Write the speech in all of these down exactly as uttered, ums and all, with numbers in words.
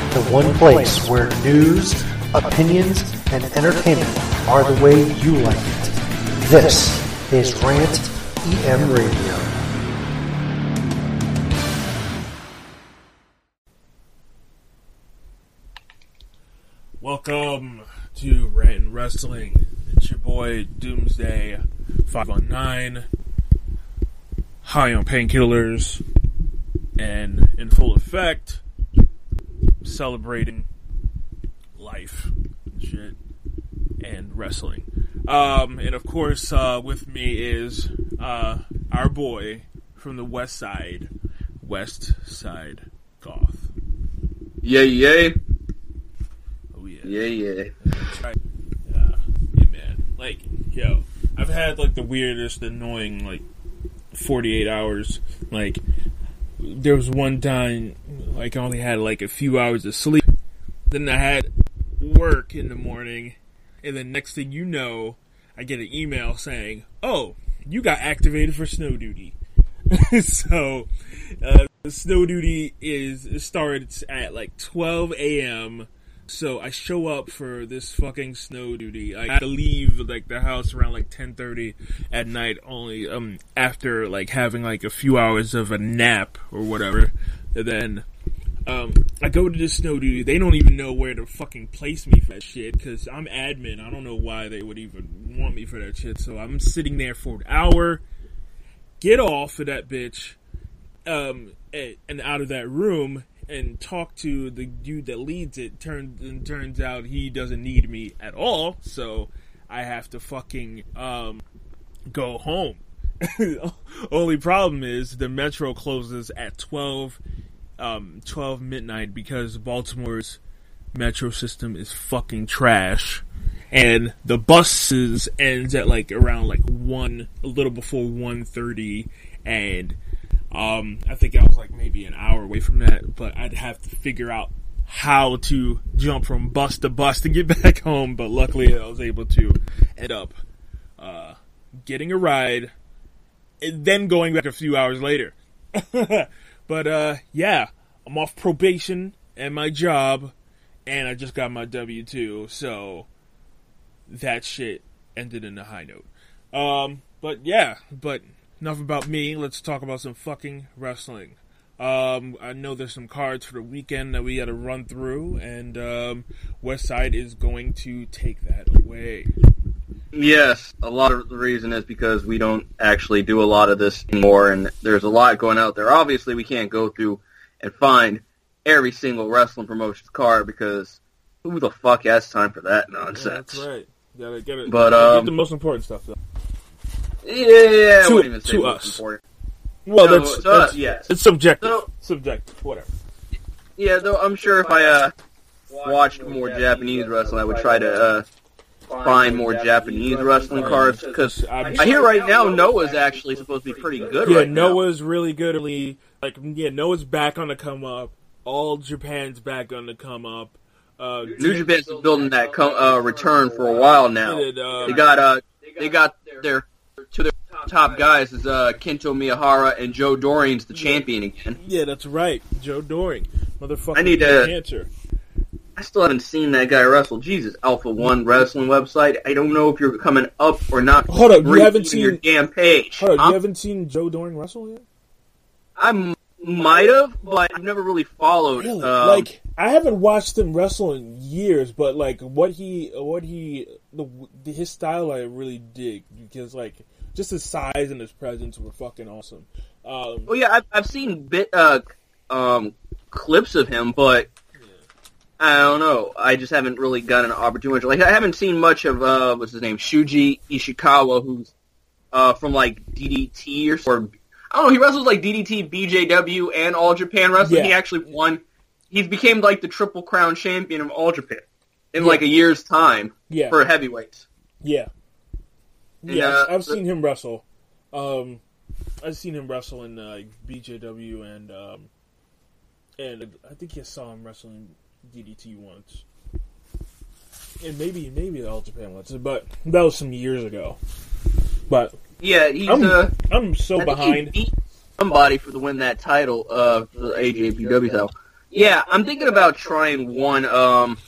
the one place where news, opinions, and entertainment are the way you like it. This is Rant E M Radio. Welcome to Rant and Wrestling. It's your boy Doomsday five one nine, high on painkillers, and in full effect, celebrating life and shit, and wrestling. Um, and of course, uh, with me is uh, our boy from the West Side, West Side Goth. Yay, yay. Oh yeah. Yay, yay. That's right. Yeah, yeah, man. Like, yo, I've had like the weirdest, annoying, like, forty-eight hours. Like, there was one time, like, I only had like a few hours of sleep. Then I had work in the morning, and then next thing you know, I get an email saying, "Oh, you got activated for snow duty." So, uh, the snow duty is it starts at like twelve a.m. So I show up for this fucking snow duty. I have to leave like the house around like ten thirty at night, only um after like having like a few hours of a nap or whatever. And then um I go to this snow duty. They don't even know where to fucking place me for that shit because I'm admin. I don't know why they would even want me for that shit. So I'm sitting there for an hour. Get off of that bitch, um, and out of that room. And talk to the dude that leads it. Turns and turns out he doesn't need me at all, so I have to fucking um, go home. Only problem is the metro closes at twelve, um, twelve midnight because Baltimore's metro system is fucking trash, and the buses ends at like around like one, a little before one thirty, and Um, I think I was like maybe an hour away from that, but I'd have to figure out how to jump from bus to bus to get back home, but luckily I was able to end up, uh, getting a ride, and then going back a few hours later. But, uh, yeah, I'm off probation and my job, and I just got my W two, so that shit ended in a high note. Um, but yeah, but enough about me. Let's talk about some fucking wrestling. Um, I know there's some cards for the weekend that we got to run through, and um, Westside is going to take that away. Yes, a lot of the reason is because we don't actually do a lot of this anymore, and there's a lot going out there. Obviously, we can't go through and find every single wrestling promotion's card because who the fuck has time for that nonsense? Yeah, that's right. You gotta get it. But um, um, get the most important stuff, though. Yeah, I to, wouldn't even say to most us. important. Well, No, that's, to that's us, yes. It's subjective. So, subjective, whatever. Yeah, though I'm sure if I uh, watched more Japanese wrestling, I would try to uh, find more Japanese wrestling cards, because I hear right now Noah's actually supposed to be pretty good yeah, right now. Noah's really good. Like, yeah, Noah's back on the come up. All Japan's back on the come up. Uh, New Japan's been building that co- uh, return for a while now. It, uh, They got uh, they got their two of their top guys is uh, Kento Miyahara and Joe Doring's the champion again. Yeah, that's right, Joe Doring, motherfucker. I need to- cancer. I still haven't seen that guy wrestle. Jesus, Alpha One Wrestling website. I don't know if you're coming up or not. Hold up, you haven't seen your damn page. Hold up, huh? you haven't seen Joe Doring wrestle yet? I m- might have, but I've never really followed. Really? Um, like, I haven't watched him wrestle in years, but like what he, what he, the, his style I really dig because like just his size and his presence were fucking awesome. Um, well, yeah, I've, I've seen bit uh, um, clips of him, but I don't know. I just haven't really gotten an opportunity. Like, I haven't seen much of uh, what's his name, Shuji Ishikawa, who's uh, from like D D T or, or I don't know. He wrestles like D D T, B J W, and All Japan Wrestling. Yeah. He actually won. He became like the Triple Crown champion of All Japan in Yeah. like a year's time Yeah. for heavyweights. Yeah. And, Yeah, uh, I've seen him wrestle. Um, I've seen him wrestle in uh, B J W and um, and I think I saw him wrestling D D T once, and maybe maybe the All Japan once, but that was some years ago. But Yeah, he's I'm uh, I'm so I think behind. he beat somebody for to win that title, uh, for the A J P W title. Yeah, I'm thinking about trying one, um,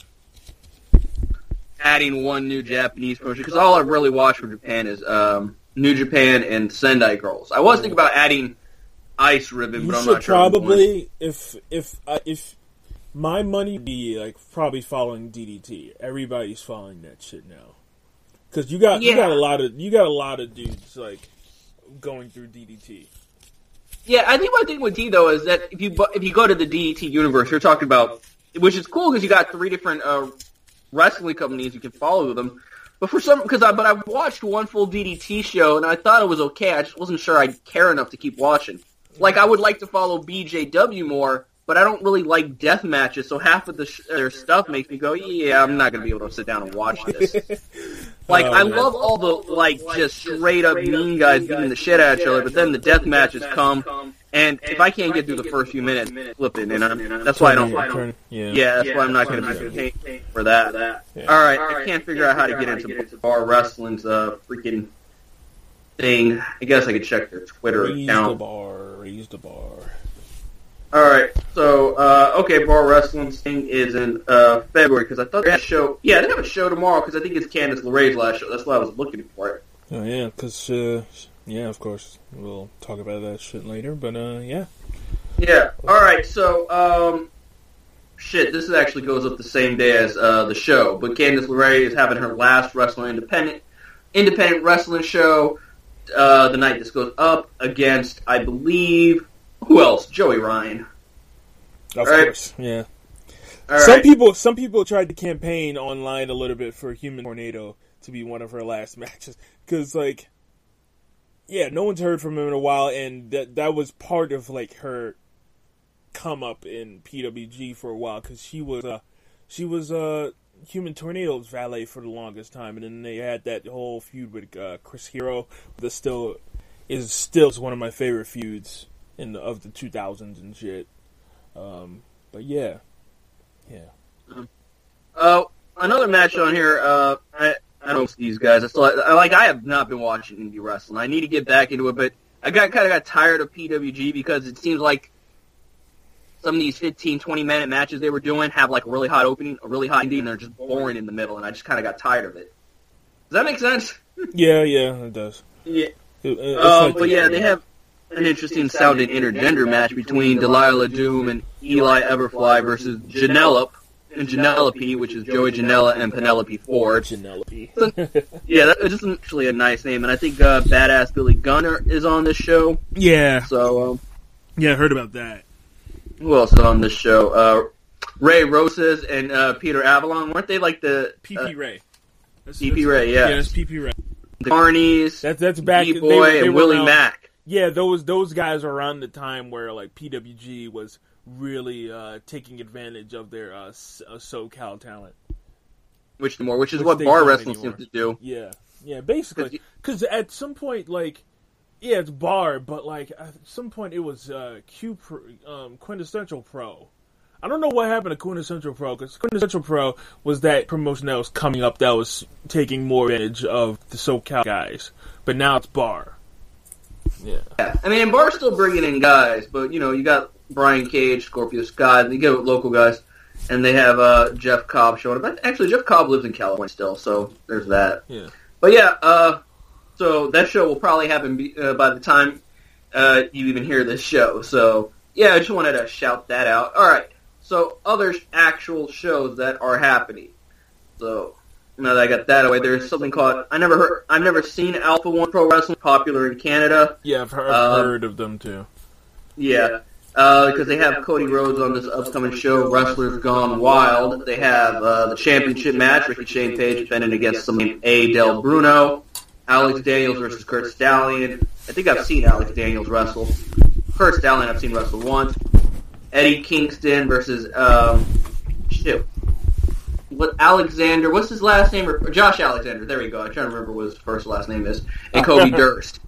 adding one new Japanese promotion, because all I really watch from Japan is um, New Japan and Sendai Girls. I was thinking about adding Ice Ribbon, you but I'm should not sure. Probably, if if uh, if my money would be like probably following D D T. Everybody's following that shit now, because you got yeah. you got a lot of you got a lot of dudes like going through D D T. Yeah, I think one thing with D though is that if you if you go to the D D T universe, you're talking about, which is cool because you got three different uh, wrestling companies you can follow them. But for some, because I but I watched one full D D T show and I thought it was okay. I just wasn't sure I'd care enough to keep watching. Like I would like to follow B J W more, but I don't really like death matches. So half of the sh- their stuff makes me go, yeah, I'm not gonna be able to sit down and watch this. Like, oh, I man. love all the, like, just straight-up mean guys beating the shit out of each other, but then the death matches come, and if I can't get through the first few minutes, flip it, and I'm, that's why I don't, turn, yeah. yeah, that's why I'm not going to be paying for that. Alright, I can't figure out how to get into Bar Wrestling's, uh, freaking thing. I guess I could check their Twitter raise account. Raise the bar, raise the bar. Alright, so, uh, okay, Bar Wrestling's thing is in, uh, February, because I thought they had a show, yeah, they have a show tomorrow, because I think it's Candice LeRae's last show, that's why I was looking for it. Oh, yeah, because, uh, yeah, of course, we'll talk about that shit later, but, uh, yeah. Yeah, alright, so, um, shit, this actually goes up the same day as, uh, the show, but Candice LeRae is having her last Wrestling Independent, independent wrestling show, uh, the night this goes up, against, I believe... Who else? Joey Ryan. Of right. course, yeah. All some right. people, some people tried to campaign online a little bit for Human Tornado to be one of her last matches because, like, yeah, no one's heard from him in a while, and that that was part of like her come up in P W G for a while because she was, uh, she was uh, Human Tornado's valet for the longest time, and then they had that whole feud with uh, Chris Hero that still is still one of my favorite feuds. In the, of the two thousands and shit. Um, but yeah. Yeah. Uh, another match on here, uh, I, I don't see these guys. I still, I, like, I have not been watching indie wrestling. I need to get back into it, but I got kind of got tired of P W G because it seems like some of these fifteen, twenty minute matches they were doing have like a really hot opening, a really hot ending, and they're just boring in the middle, and I just kind of got tired of it. Does that make sense? Yeah, yeah, it does. Yeah. It, um, like but yeah, they have an interesting sounding intergender match between Delilah Doom and Eli Everfly versus Janela and Janelope, which is Joey Janela and Penelope Ford. Janelope. Yeah, that's just actually a nice name, and I think uh, Badass Billy Gunner is on this show. Yeah. So, um, yeah, I heard about that. Who else is on this show? Uh, Ray Rosas and uh, Peter Avalon. Weren't they like the... P P uh, Ray. That's, P P that's, Ray, yeah. Yeah, that's P P Ray. The Carnies, That's, that's back... D-Boy, they, they and were Willie around, Mack. Yeah, those those guys are around the time where like P W G was really uh, taking advantage of their uh, SoCal talent. Which more, which is Which what they bar don't wrestling anymore. seems to do. Yeah, yeah, basically. Because at some point, like, yeah, it's bar, but like at some point it was uh, Q Pro, um, Quintessential Pro. I don't know what happened to Quintessential Pro, because Quintessential Pro was that promotion that was coming up that was taking more advantage of the SoCal guys. But now it's bar. Yeah. Yeah, I mean, and Bar's still bringing in guys, but, you know, you got Brian Cage, Scorpio Sky, they get local guys, and they have uh, Jeff Cobb showing up. Actually, Jeff Cobb lives in California still, so there's that. Yeah. But, yeah, uh, so that show will probably happen be, uh, by the time uh, you even hear this show. So, yeah, I just wanted to shout that out. All right, so other actual shows that are happening. So... Now that I got that away, there's something called I never heard. I've never seen Alpha One Pro Wrestling, popular in Canada. Yeah, I've heard, uh, heard of them too. Yeah, because uh, they have Cody Rhodes on this upcoming show, Wrestlers Gone Wild. They have uh, the championship match, Ricky Shane Page defending against some named A. Del Bruno, Alex Daniels versus Kurt Stallion. I think I've seen Alex Daniels wrestle. Kurt Stallion I've seen wrestle once. Eddie Kingston versus um, shit. What Alexander? What's his last name? Or Josh Alexander. There we go. I'm trying to remember what his first last name is. And Kobe Durst.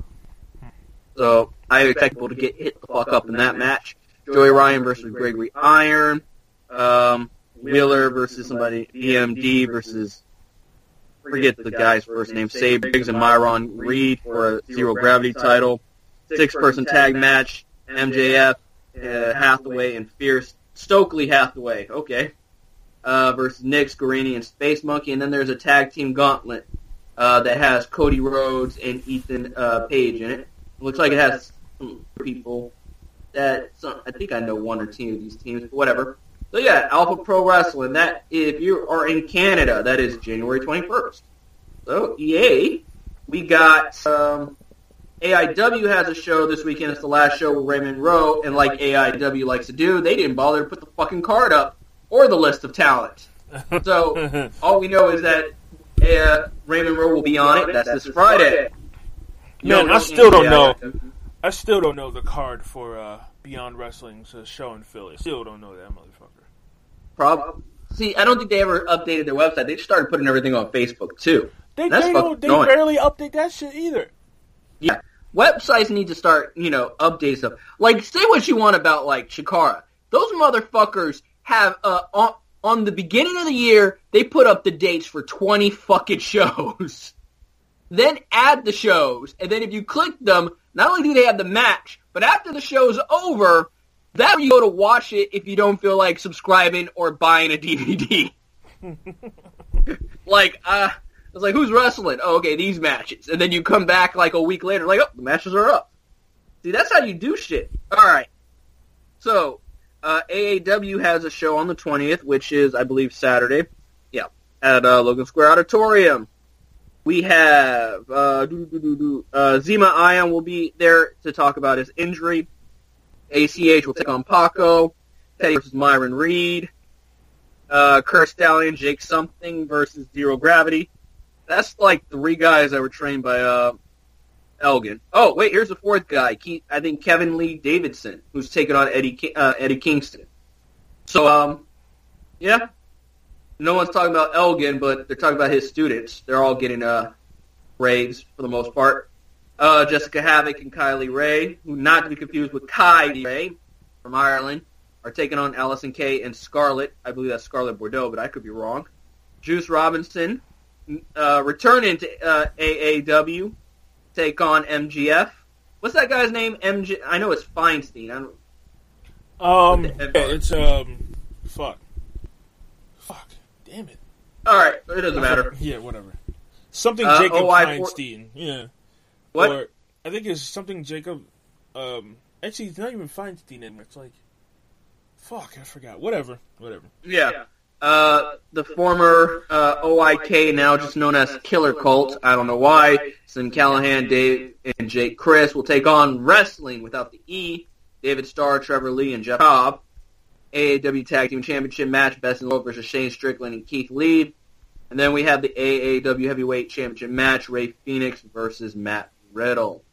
So I expect people to get hit the fuck up in that match. Joey Ryan versus Gregory Iron. Um, Wheeler versus somebody. E M D versus forget the guy's first name. Say Briggs and Myron Reed for a zero gravity title. Six person tag match. M J F, uh, Hathaway, and Fierce Stokely Hathaway, okay, uh, versus Nyx, Guarini, and Space Monkey. And then there's a tag team gauntlet uh, that has Cody Rhodes and Ethan uh, Page in it. It looks like it has some people that some, I think I know one or two of these teams, but whatever. So yeah, Alpha Pro Wrestling. That if you are in Canada, that is January twenty-first. So E A, we got um, A I W has a show this weekend. It's the last show with Raymond Rowe, and like A I W likes to do, they didn't bother to put the fucking card up or the list of talent. So all we know is that uh, Raymond Rowe will be on it. That's this Friday. Man, I still don't know. I still don't know the card for uh, Beyond Wrestling's uh, show in Philly. Still don't know that motherfucker. Probably. See, I don't think they ever updated their website. They just started putting everything on Facebook too. They they, don't, they barely update that shit either. Yeah, websites need to start, you know, updating stuff. Like, say what you want about like Chikara. Those motherfuckers have uh on on the beginning of the year they put up the dates for twenty fucking shows. Then add the shows, and then if you click them, not only do they have the match, but after the show's over, that's where you go to watch it if you don't feel like subscribing or buying a D V D. Like, uh, it's like, who's wrestling? Oh, okay, these matches. And then you come back like a week later, like, oh, the matches are up. See, that's how you do shit. All right. So, uh, A A W has a show on the twentieth, which is, I believe, Saturday. Yeah, at uh, Logan Square Auditorium. We have uh, doo, doo, doo, doo, uh, Zema Ion will be there to talk about his injury. A C H will take on Paco. Teddy versus Myron Reed. Uh, Kurt Stallion, Jake Something versus Zero Gravity. That's like three guys that were trained by uh, Elgin. Oh, wait, here's the fourth guy. Keith, I think Kevin Lee Davidson, who's taking on Eddie uh, Eddie Kingston. So, um, yeah. No one's talking about Elgin, but they're talking about his students. They're all getting uh, raves for the most part. Uh, Jessica Havoc and Kylie Ray, who not to be confused with Kylie Ray from Ireland, are taking on Allison Kay and Scarlett. I believe that's Scarlett Bordeaux, but I could be wrong. Juice Robinson, uh, returning to uh, A A W, take on M G F. What's that guy's name? M G. I know it's Feinstein. I don't. Um, yeah, it's um, fuck, fuck, damn it. All right, it doesn't matter. Yeah, whatever. Something Uh, Jacob O I Feinstein. Yeah. What? Or, I think it's something Jacob. Um, actually, it's not even Feinstein anymore. It's like, fuck, I forgot. Whatever, whatever. Yeah. Uh, the former uh, O I K, now just known as Killer Cult. I don't know why. Sin Callahan, Dave, and Jake Chris will take on Wrestling without the E. David Starr, Trevor Lee, and Jeff Cobb. A A W Tag Team Championship match, Best in the World versus Shane Strickland and Keith Lee. And then we have the A A W Heavyweight Championship match, Ray Phoenix versus Matt Riddle.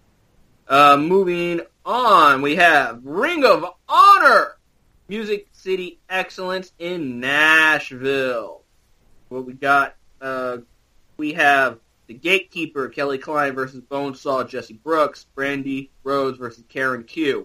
Uh, moving on, we have Ring of Honor, Music City Excellence in Nashville. What we got, uh, we have the Gatekeeper, Kelly Klein versus Bonesaw, Jesse Brooks, Brandy Rhodes versus Karen Q,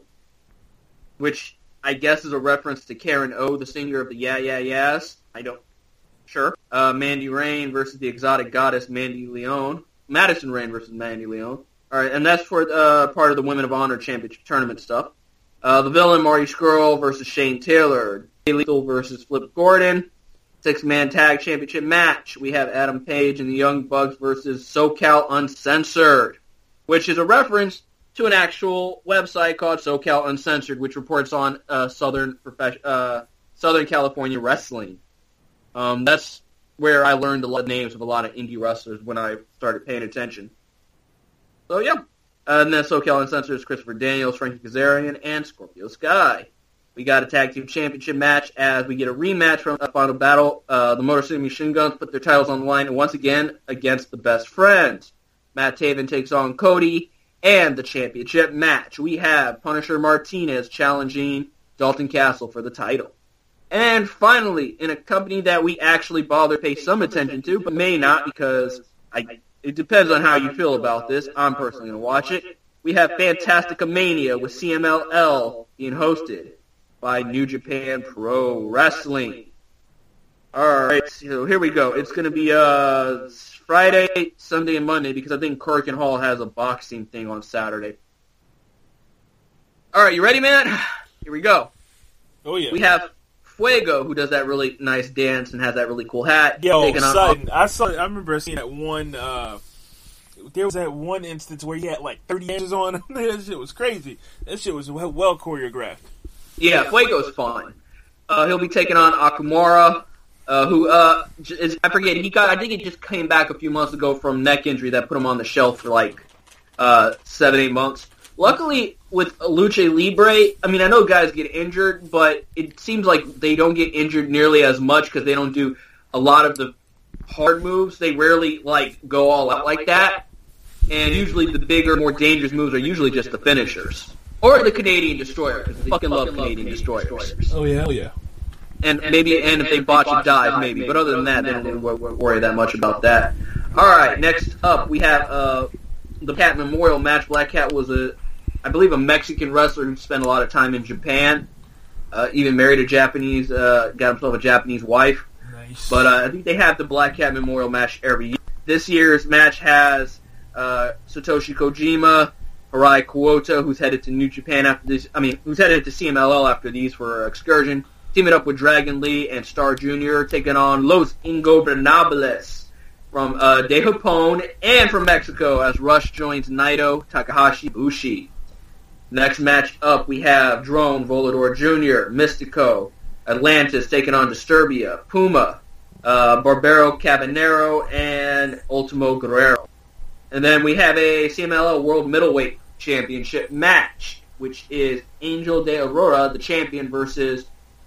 which I guess is a reference to Karen O, the singer of the Yeah Yeah Yeahs. I don't, sure. Uh, Mandy Rain versus the Exotic Goddess, Mandy Leone. Madison Rain versus Mandy Leone. All right, and that's for uh, part of the Women of Honor Championship Tournament stuff. Uh, the Villain, Marty Scurll versus Shane Taylor. Jay Lethal versus Flip Gordon. Six-man tag championship match. We have Adam Page and the Young Bucks versus SoCal Uncensored, which is a reference to an actual website called SoCal Uncensored, which reports on uh, Southern profes- uh, Southern California wrestling. Um, that's where I learned a lot of names of a lot of indie wrestlers when I started paying attention. So, yeah. Uh, and then SoCal Uncensored is Christopher Daniels, Frankie Kazarian, and Scorpio Sky. We got a tag team championship match as we get a rematch from the final battle. Uh, the Motor City Machine Guns put their titles on the line once again against the Best Friends. Matt Taven takes on Cody, and the championship match. We have Punisher Martinez challenging Dalton Castle for the title. And finally, in a company that we actually bother pay some attention to, but may not because I, it depends on how you feel about this. I'm personally going to watch it. We have Fantastica Mania with C M L L being hosted by New Japan Pro Wrestling. Alright, so here we go. It's going to be uh, Friday, Sunday, and Monday because I think Korakuen Hall has a boxing thing on Saturday. Alright, you ready, man? Here we go. Oh, yeah. We have Fuego, who does that really nice dance and has that really cool hat. Yo, taking on son, I saw. I remember seeing that one. Uh, there was that one instance where he had like thirty inches on him. That shit was crazy. That shit was well, well choreographed. Yeah, Fuego's fun. Uh, he'll be taking on Akamura, uh, who uh, is I forget he got. I think he just came back a few months ago from neck injury that put him on the shelf for like uh, seven, eight months. Luckily, with Lucha Libre, I mean, I know guys get injured, but it seems like they don't get injured nearly as much because they don't do a lot of the hard moves. They rarely, like, go all out like that. And usually the bigger, more dangerous moves are usually just the finishers. Or the Canadian Destroyer, because they fucking love Canadian Destroyers. Oh, yeah, oh, yeah. And maybe, and if they botch a dive, maybe. But other than that, they don't really worry that much about that. All right, next up, we have uh, the Cat Memorial match. Black Cat was a... I believe a Mexican wrestler who spent a lot of time in Japan, uh, even married a Japanese, uh, got himself a Japanese wife. Nice. But uh, I think they have the Black Cat Memorial match every year. This year's match has uh, Satoshi Kojima, Hirai Kuota, who's headed to New Japan after this. I mean, who's headed to C M L L after these for an excursion, teaming up with Dragon Lee and Star Junior, taking on Los Ingobernables from uh, De Japón and from Mexico as Rush joins Naito, Takahashi, Bushi. Next match up, we have Drone, Volador Junior, Mystico, Atlantis taking on Disturbia, Puma, uh, Barbaro Caballero, and Ultimo Guerrero. And then we have a C M L L World Middleweight Championship match, which is Angel de Aurora, the champion, versus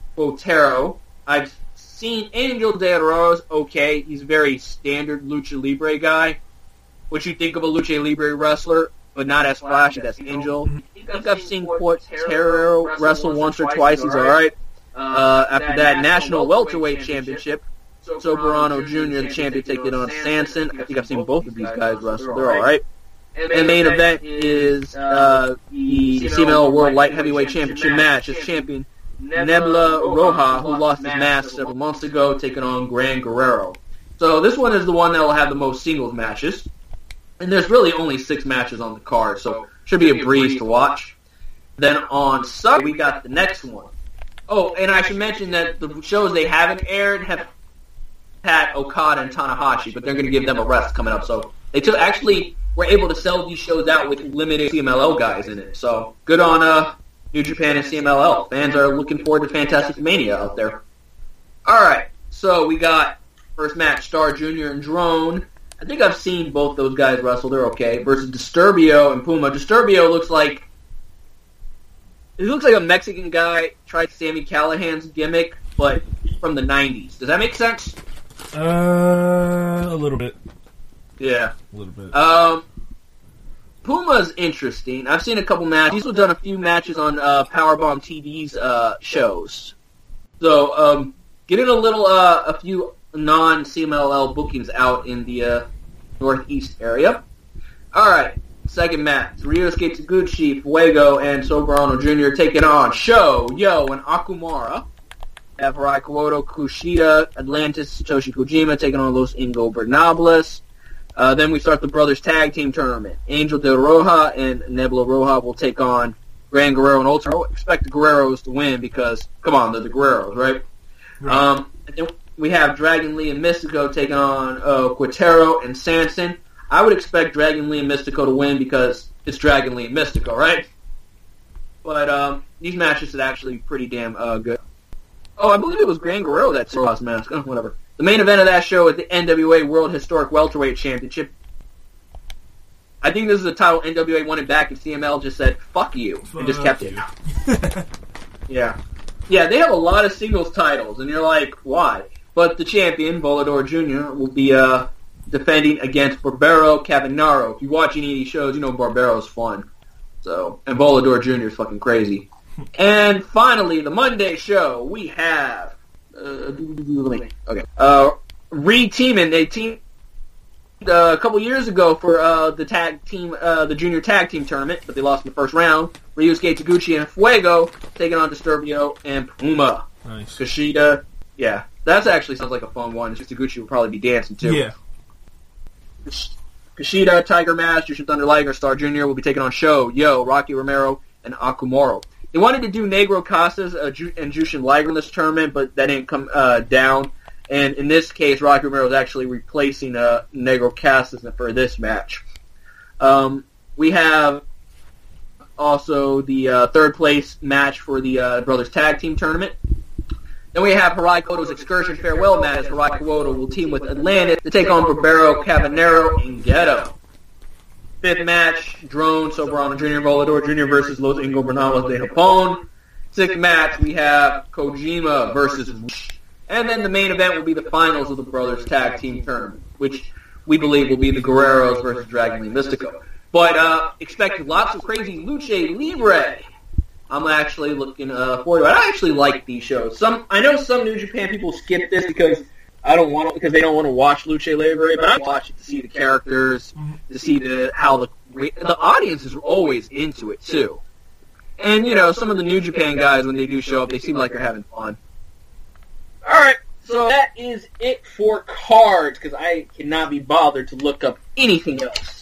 Botero. I've seen Angel de Aurora's okay. He's a very standard Lucha Libre guy. What you think of a Lucha Libre wrestler, but not as flashy as Angel. I think I've seen Portero wrestle once or twice. He's all right. Uh, after that, National Welterweight Championship. Soberano Junior, the champion, taking on Sanson. I think I've seen both of these guys wrestle. They're all right. And the main event is uh, the C M L World Light Heavyweight Championship match. As champion Nebula Roja, who lost his mask several months ago, taking on Gran Guerrero. So this one is the one that will have the most singles matches. And there's really only six matches on the card, so should be a breeze to watch. Then on Sunday, we got the next one. Oh, and I should mention that the shows they haven't aired have had Okada and Tanahashi, but they're going to give them a rest coming up. So they took, actually were able to sell these shows out with limited C M L L guys in it. So good on uh, New Japan and C M L L. Fans are looking forward to Fantastic Mania out there. All right, so we got first match, Star Junior and Drone. I think I've seen both those guys wrestle. They're okay. Versus Disturbio and Puma. Disturbio looks like he looks like a Mexican guy tried Sami Callihan's gimmick, but from the nineties. Does that make sense? Uh, a little bit. Yeah, a little bit. Um, Puma's interesting. I've seen a couple matches. He's done a few matches on uh, Powerbomb T V's uh, shows. So, um, getting a little, uh, a few non-C M L L bookings out in the uh, northeast area. Alright, second match. Ryosuke Taguchi, Fuego, and Soberano Junior taking on Sho, Yo, and Akumara. Have Hirai Kuota, Kushida, Atlantis, Satoshi Kojima taking on Los Ingobernables. Uh, then we start the Brothers Tag Team Tournament. Angel de Roja and Nebula Roja will take on Gran Guerrero and Ultimo. Expect the Guerreros to win because, come on, they're the Guerreros, right? right. Um, and then we have Dragon Lee and Mystico taking on uh, Quintero and Sanson. I would expect Dragon Lee and Mystico to win because it's Dragon Lee and Mystico, right? But um, these matches are actually pretty damn uh, good. Oh, I believe it was Gran Guerrero that saw his mask. Oh, whatever. The main event of that show is the N W A World Historic Welterweight Championship. I think this is the title N W A wanted back, and C M L just said, fuck you, and just kept it. yeah. Yeah, they have a lot of singles titles, and you're like, why? But the champion, Volador Junior, will be uh, defending against Barbaro Caballero. If you watch any of these shows, you know Barbaro's fun. So, and Volador Junior is fucking crazy. And finally, the Monday show, we have... Uh, okay. Uh, re-teaming. They teamed uh, a couple years ago for uh, the tag team, uh, the junior tag team tournament, but they lost in the first round. Ryosuke Taguchi and Fuego taking on Disturbio and Puma. Nice. Kushida, yeah, that actually sounds like a fun one. Taguchi will probably be dancing too. Yeah. Kushida, Tiger Mask, Jushin Thunder Liger, Star Junior will be taking on Sho, Yo, Rocky Romero, and Akumaro. They wanted to do Negro Casas uh, Ju- and Jushin Liger in this tournament, but that didn't come uh, down. And in this case, Rocky Romero is actually replacing uh, Negro Casas for this match. Um, we have also the uh, third place match for the uh, Brothers Tag Team Tournament. Then we have Hirai Goto's Excursion Farewell match. Hirai Goto will team with Atlantis to take on Barbaro, Cabanero, and Ghetto. Fifth match, Drone, Soberano Junior, Volador Junior versus Los Ingobernables de Japón. Sixth match, we have Kojima versus Rush. And then the main event will be the finals of the Brothers Tag Team Tournament, which we believe will be the Guerreros versus Dragon Lee Mystico. But uh, expect lots of crazy Lucha Libre. I'm actually looking uh, forward to it. I actually like these shows. Some I know some New Japan people skip this because I don't want to, because they don't want to watch Lucha Libre, but I watch it to see the characters, to see the how the the audience is always into it too. And you know, some of the New Japan guys, when they do show up, they seem like they're having fun. All right, so that is it for cards because I cannot be bothered to look up anything else.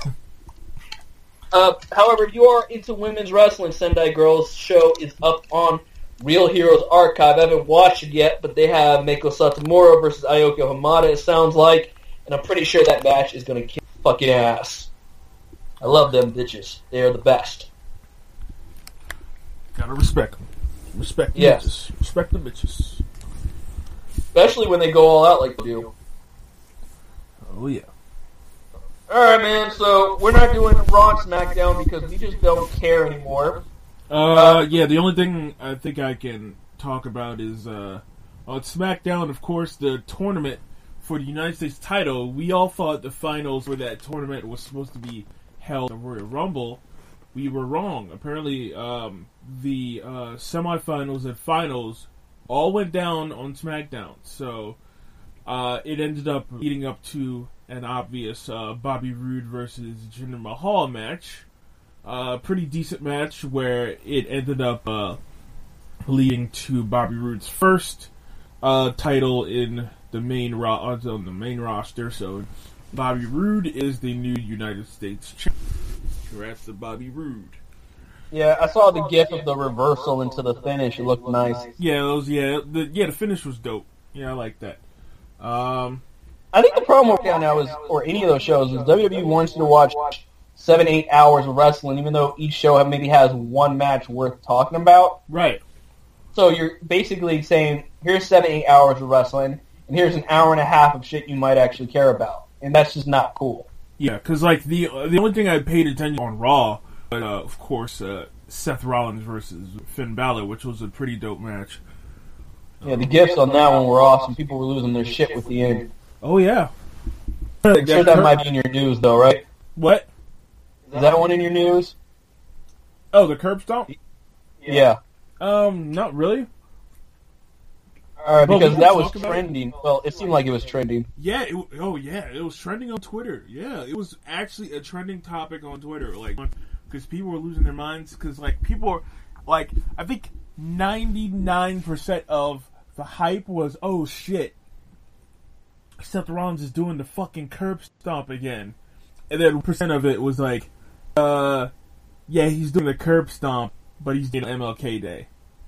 uh, however, if you are into women's wrestling, Sendai Girls show is up on Real Heroes Archive. I haven't watched it yet, but they have Meiko Satomura versus Ayako Hamada, it sounds like, and I'm pretty sure that match is going to kick fucking ass. I love them bitches. They are the best. Gotta respect them. Respect the Yes. bitches. Respect the bitches. Especially when they go all out like they do. Oh, yeah. Alright, man, so we're not doing Raw and SmackDown because we just don't care anymore. Uh, yeah, the only thing I think I can talk about is, uh, on SmackDown, of course, the tournament for the United States title. We all thought the finals for that tournament was supposed to be held at Royal Rumble. We were wrong. Apparently, um, the, uh, semifinals and finals all went down on SmackDown. So, uh, it ended up leading up to an obvious, uh, Bobby Roode versus Jinder Mahal match. A uh, pretty decent match where it ended up uh, leading to Bobby Roode's first uh, title in the main ro- on the main roster. So Bobby Roode is the new United States champion. Congrats to Bobby Roode. Yeah, I saw the gif of the reversal into the finish. It looked nice. Yeah, those yeah the yeah the finish was dope. Yeah, I like that. Um, I think the problem with now is, or any of those shows, is W W E wants you to watch seven, eight hours of wrestling, even though each show maybe has one match worth talking about. right. So you're basically saying, here's seven, eight hours of wrestling, and here's an hour and a half of shit you might actually care about. And that's just not cool. Yeah, because like the uh, the only thing I paid attention on Raw, but uh, of course uh, Seth Rollins versus Finn Balor, which was a pretty dope match. Yeah, the gifts on that one were awesome. People were losing their shit with the end. Oh yeah. I'm sure that might be in your news, though, right? What? Is that one in your news? Oh, the curb stomp? Yeah. Um, not really. All right, Well, because we can that was talk about it. trending. Well, it seemed like it was trending. Yeah. It, oh yeah, it was trending on Twitter. Yeah, it was actually a trending topic on Twitter. Like, because people were losing their minds. Because like people were, like, I think ninety-nine percent of the hype was, oh shit, Seth Rollins is doing the fucking curb stomp again. And then percent of it was like, uh, yeah, he's doing the curb stomp, but he's doing M L K Day.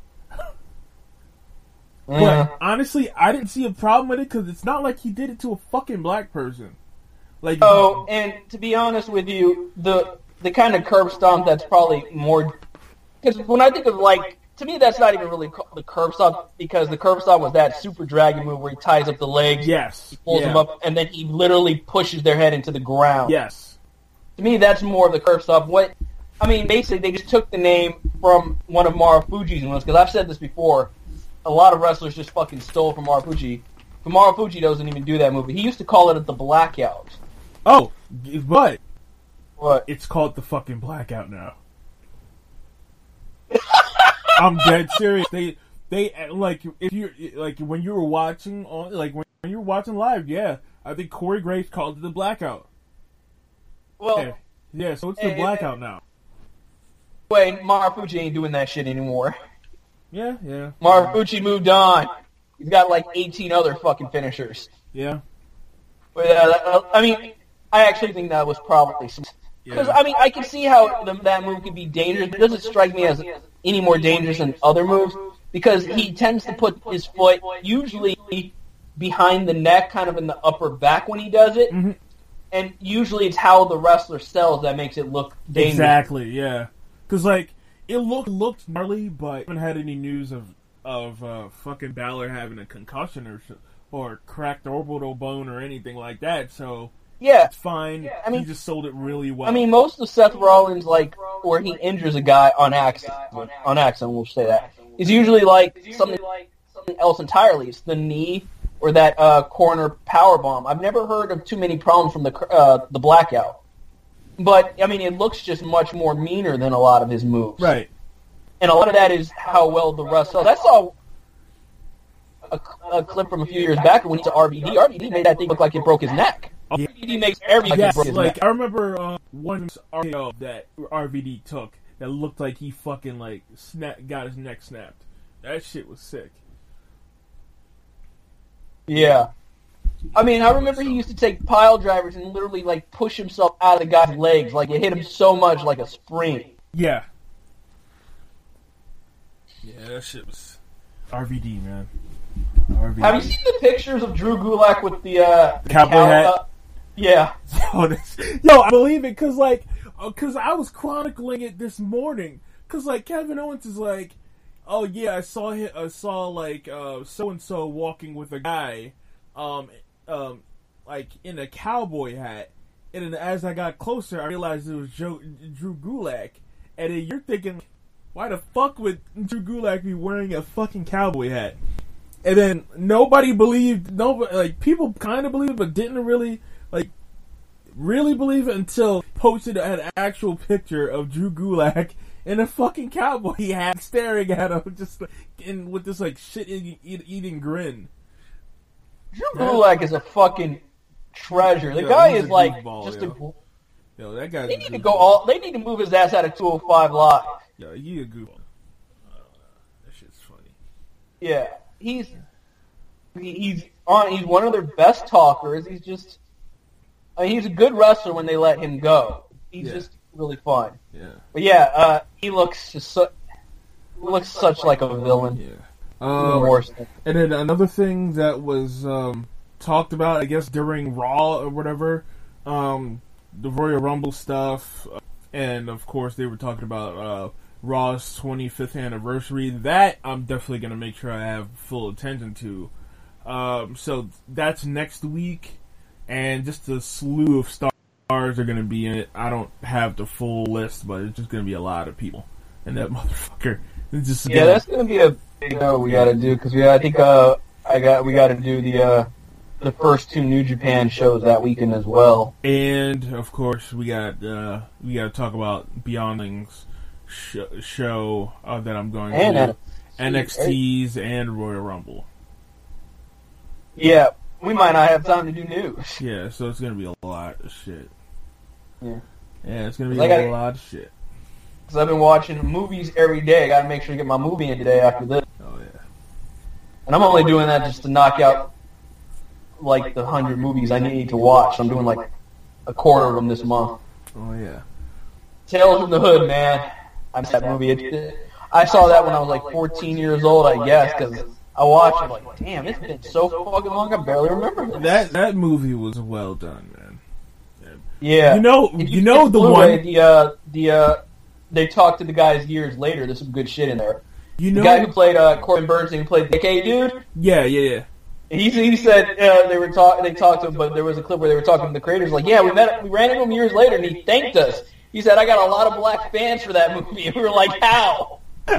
Yeah. But honestly, I didn't see a problem with it because it's not like he did it to a fucking black person. Like, Oh, and to be honest with you, the the kind of curb stomp that's probably more... Because when I think of, like, to me that's not even really ca- the curb stomp, because the curb stomp was that super dragon move where he ties up the legs, yes, pulls yeah. them up, and then he literally pushes their head into the ground. Yes, To me, that's more of the curb stomp. What, I mean, basically, they just took the name from one of Marufuji's ones, because I've said this before, a lot of wrestlers just fucking stole from Marufuji. But Marufuji doesn't even do that movie. He used to call it the Blackout. Oh, but What? it's called the fucking Blackout now. I'm dead serious. They, they like if you like when you were watching on like when you were watching live. Yeah, I think Corey Graves called it the Blackout. Well, Yeah, yeah. So it's the eh, Blackout now. wait, Marufuji ain't doing that shit anymore. Yeah, yeah, Marufuji moved on. He's got like eighteen other fucking finishers. yeah. But uh, I mean, I actually think that was probably some. Because yeah. I mean, I can see how the, that move could be dangerous, but it doesn't strike me as any more dangerous than other moves because he tends to put his foot usually behind the neck, kind of in the upper back when he does it. Mm-hmm. And usually it's how the wrestler sells that makes it look dangerous. Exactly, yeah. Because, like, it looked, looked gnarly, but I haven't had any news of, of uh, fucking Balor having a concussion or or cracked orbital bone or anything like that, so yeah. it's fine. Yeah, I mean, he just sold it really well. I mean, most of Seth Rollins, like, where he injures a guy on accident, on accident, we'll say that, is usually, like, something, something else entirely. It's the knee or that uh, corner power bomb. I've never heard of too many problems from the uh, the blackout. But, I mean, it looks just much more meaner than a lot of his moves. Right. And a lot of that is how well the wrestler... I saw a, a clip from a few years back when he went to R V D. R V D made that thing look like it broke his neck. Oh, yeah. R V D makes everything yes, broke his like, neck. I remember uh, one R K O that R V D took that looked like he fucking, like, snap, got his neck snapped. That shit was sick. Yeah. I mean, I remember he used to take pile drivers and literally, like, push himself out of the guy's legs. Like, it hit him so much like a spring. Yeah. Yeah, that shit was R V D, man. R V D. Have you seen the pictures of Drew Gulak with the, uh... The cowboy cow- hat? Uh, yeah. Yo, this, yo, I believe it, because, like, because I was chronicling it this morning. Because, like, Kevin Owens is like, oh, yeah, I saw, him, I saw like, uh, so-and-so walking with a guy, um... Um, like in a cowboy hat, and then as I got closer, I realized it was Joe, Drew Gulak, and then you're thinking, why the fuck would Drew Gulak be wearing a fucking cowboy hat? And then nobody believed, nobody, like people kind of believed, but didn't really, like, really believe it until posted an actual picture of Drew Gulak in a fucking cowboy hat, staring at him, just in with this like shit eating, eating grin. Drew Gulak is a fucking treasure. The Yo, guy he's is a like goofball, just yo. a. Yo, that guy's They a need to goofball. go all. They need to move his ass out of two oh five Live. Yo, he a goofball. Uh, that shit's funny. Yeah, he's he- he's on. He's one of their best talkers. He's just. I mean, he's a good wrestler when they let him go. He's Yeah. just really fun. Yeah. But yeah, uh, he looks just so, looks such like a villain. Yeah. The Um, worst. and then another thing that was um, talked about, I guess, during Raw or whatever, um, the Royal Rumble stuff, uh, and of course they were talking about uh, Raw's twenty-fifth anniversary. That I'm definitely going to make sure I have full attention to. Um, so that's next week, and just a slew of stars are going to be in it. I don't have the full list, but it's just going to be a lot of people. And that motherfucker. It's just Yeah, that's gonna be a big no we got to do because we I think uh I got we got to do the uh the first two New Japan shows that weekend as well. And of course, we got uh, we got to talk about Beyondling's sh- show uh, that I'm going And to N do. X T, N X T's and Royal Rumble. Yeah, we might not have time to do news. Yeah, so it's gonna be a lot of shit. Yeah, Yeah, it's gonna be Like a I- lot of shit. because I've been watching movies every day. I got to make sure to get my movie in today after this, Oh yeah. and I'm only doing that just to knock out like the hundred movies I need to watch. I'm doing like a quarter of them this month. Oh yeah. Tales from the Hood, man. I missed that movie. It, I saw that when I was like fourteen years old, I guess, because I watched it like, damn, it's been so fucking long, I barely remember this. That that movie was well done, man. Yeah. You know, If you know get the Blu-ray, one. The, uh, the, uh, they talked to the guys years later. There's some good shit in there. You The know. guy who played uh, Corbin Bernstein, who played the K dude, Yeah, yeah, yeah. he, he said uh, they were talk, they talked to him, but there was a clip where they were talking to the creators, like, yeah, we met, we ran into him years later, and he thanked us. He said, I got a lot of black fans for that movie. And we were like, how?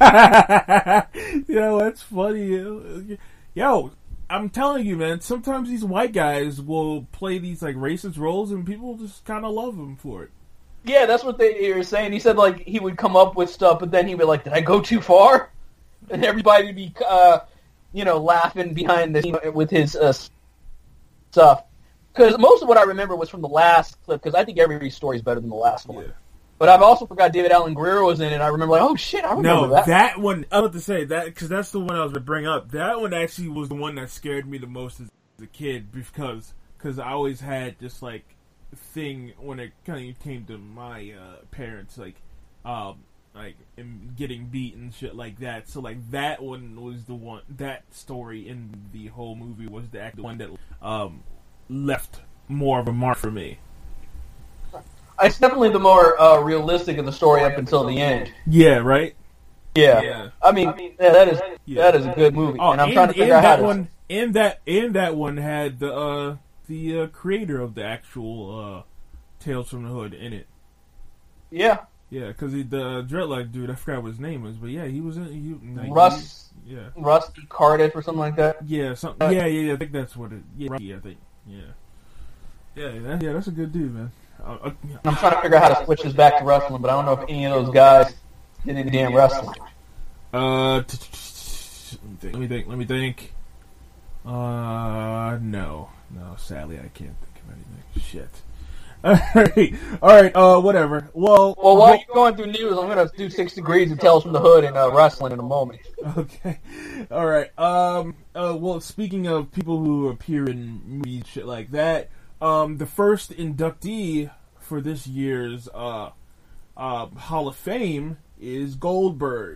Yo, that's funny. Yo, I'm telling you, man. Sometimes these white guys will play these like racist roles, and people just kind of love them for it. Yeah, that's what they, they were saying. He said, like, he would come up with stuff, but then he'd be like, did I go too far? And everybody would be, uh, you know, laughing behind the scene with his uh, stuff. Because most of what I remember was from the last clip, because I think every story is better than the last one. Yeah. But I've also forgot David Allen Greer was in it, and I remember, like, oh, shit, I remember No, that. that one. I was about to say that because that's the one I was going to bring up. That one actually was the one that scared me the most as a kid because cause I always had this like thing when it kind of came to my uh, parents. Like, um, like and getting beat and shit like that. So like that one was the one, that story in the whole movie was the act- the one that um left more of a mark for me. It's definitely the more uh, realistic of the story up until the end. Yeah, right. Yeah, Yeah. I mean, yeah, that is Yeah. that is a good movie, Oh, and I'm and, trying to figure and out how that to. one, and that and that one had the uh, the uh, creator of the actual uh, Tales from the Hood in it. Yeah, Yeah, because the dreadlock dude, I forgot what his name was, but yeah, he was in. He, like, Russ, he, yeah, Rusty Cardiff or something like that. yeah, something. Yeah, yeah, yeah. I think that's what it. Yeah, I think. Yeah, yeah, that, yeah. That's a good dude, man. Uh, uh, I'm trying to figure out how to switch this back to wrestling, but I don't know if any of those guys did any damn wrestling. Uh, t- t- t- let me think. Let me think. Uh, no, no. Sadly, I can't think of anything. Shit. All right, all right. Uh, whatever. Well, Well, while you're going through news, I'm going to do Six Degrees of Tales from the Hood and uh, wrestling in a moment. okay. All right. Um. Uh. Well, speaking of people who appear in movies, shit like that. Um. The first inductee for this year's uh, uh Hall of Fame is Goldberg.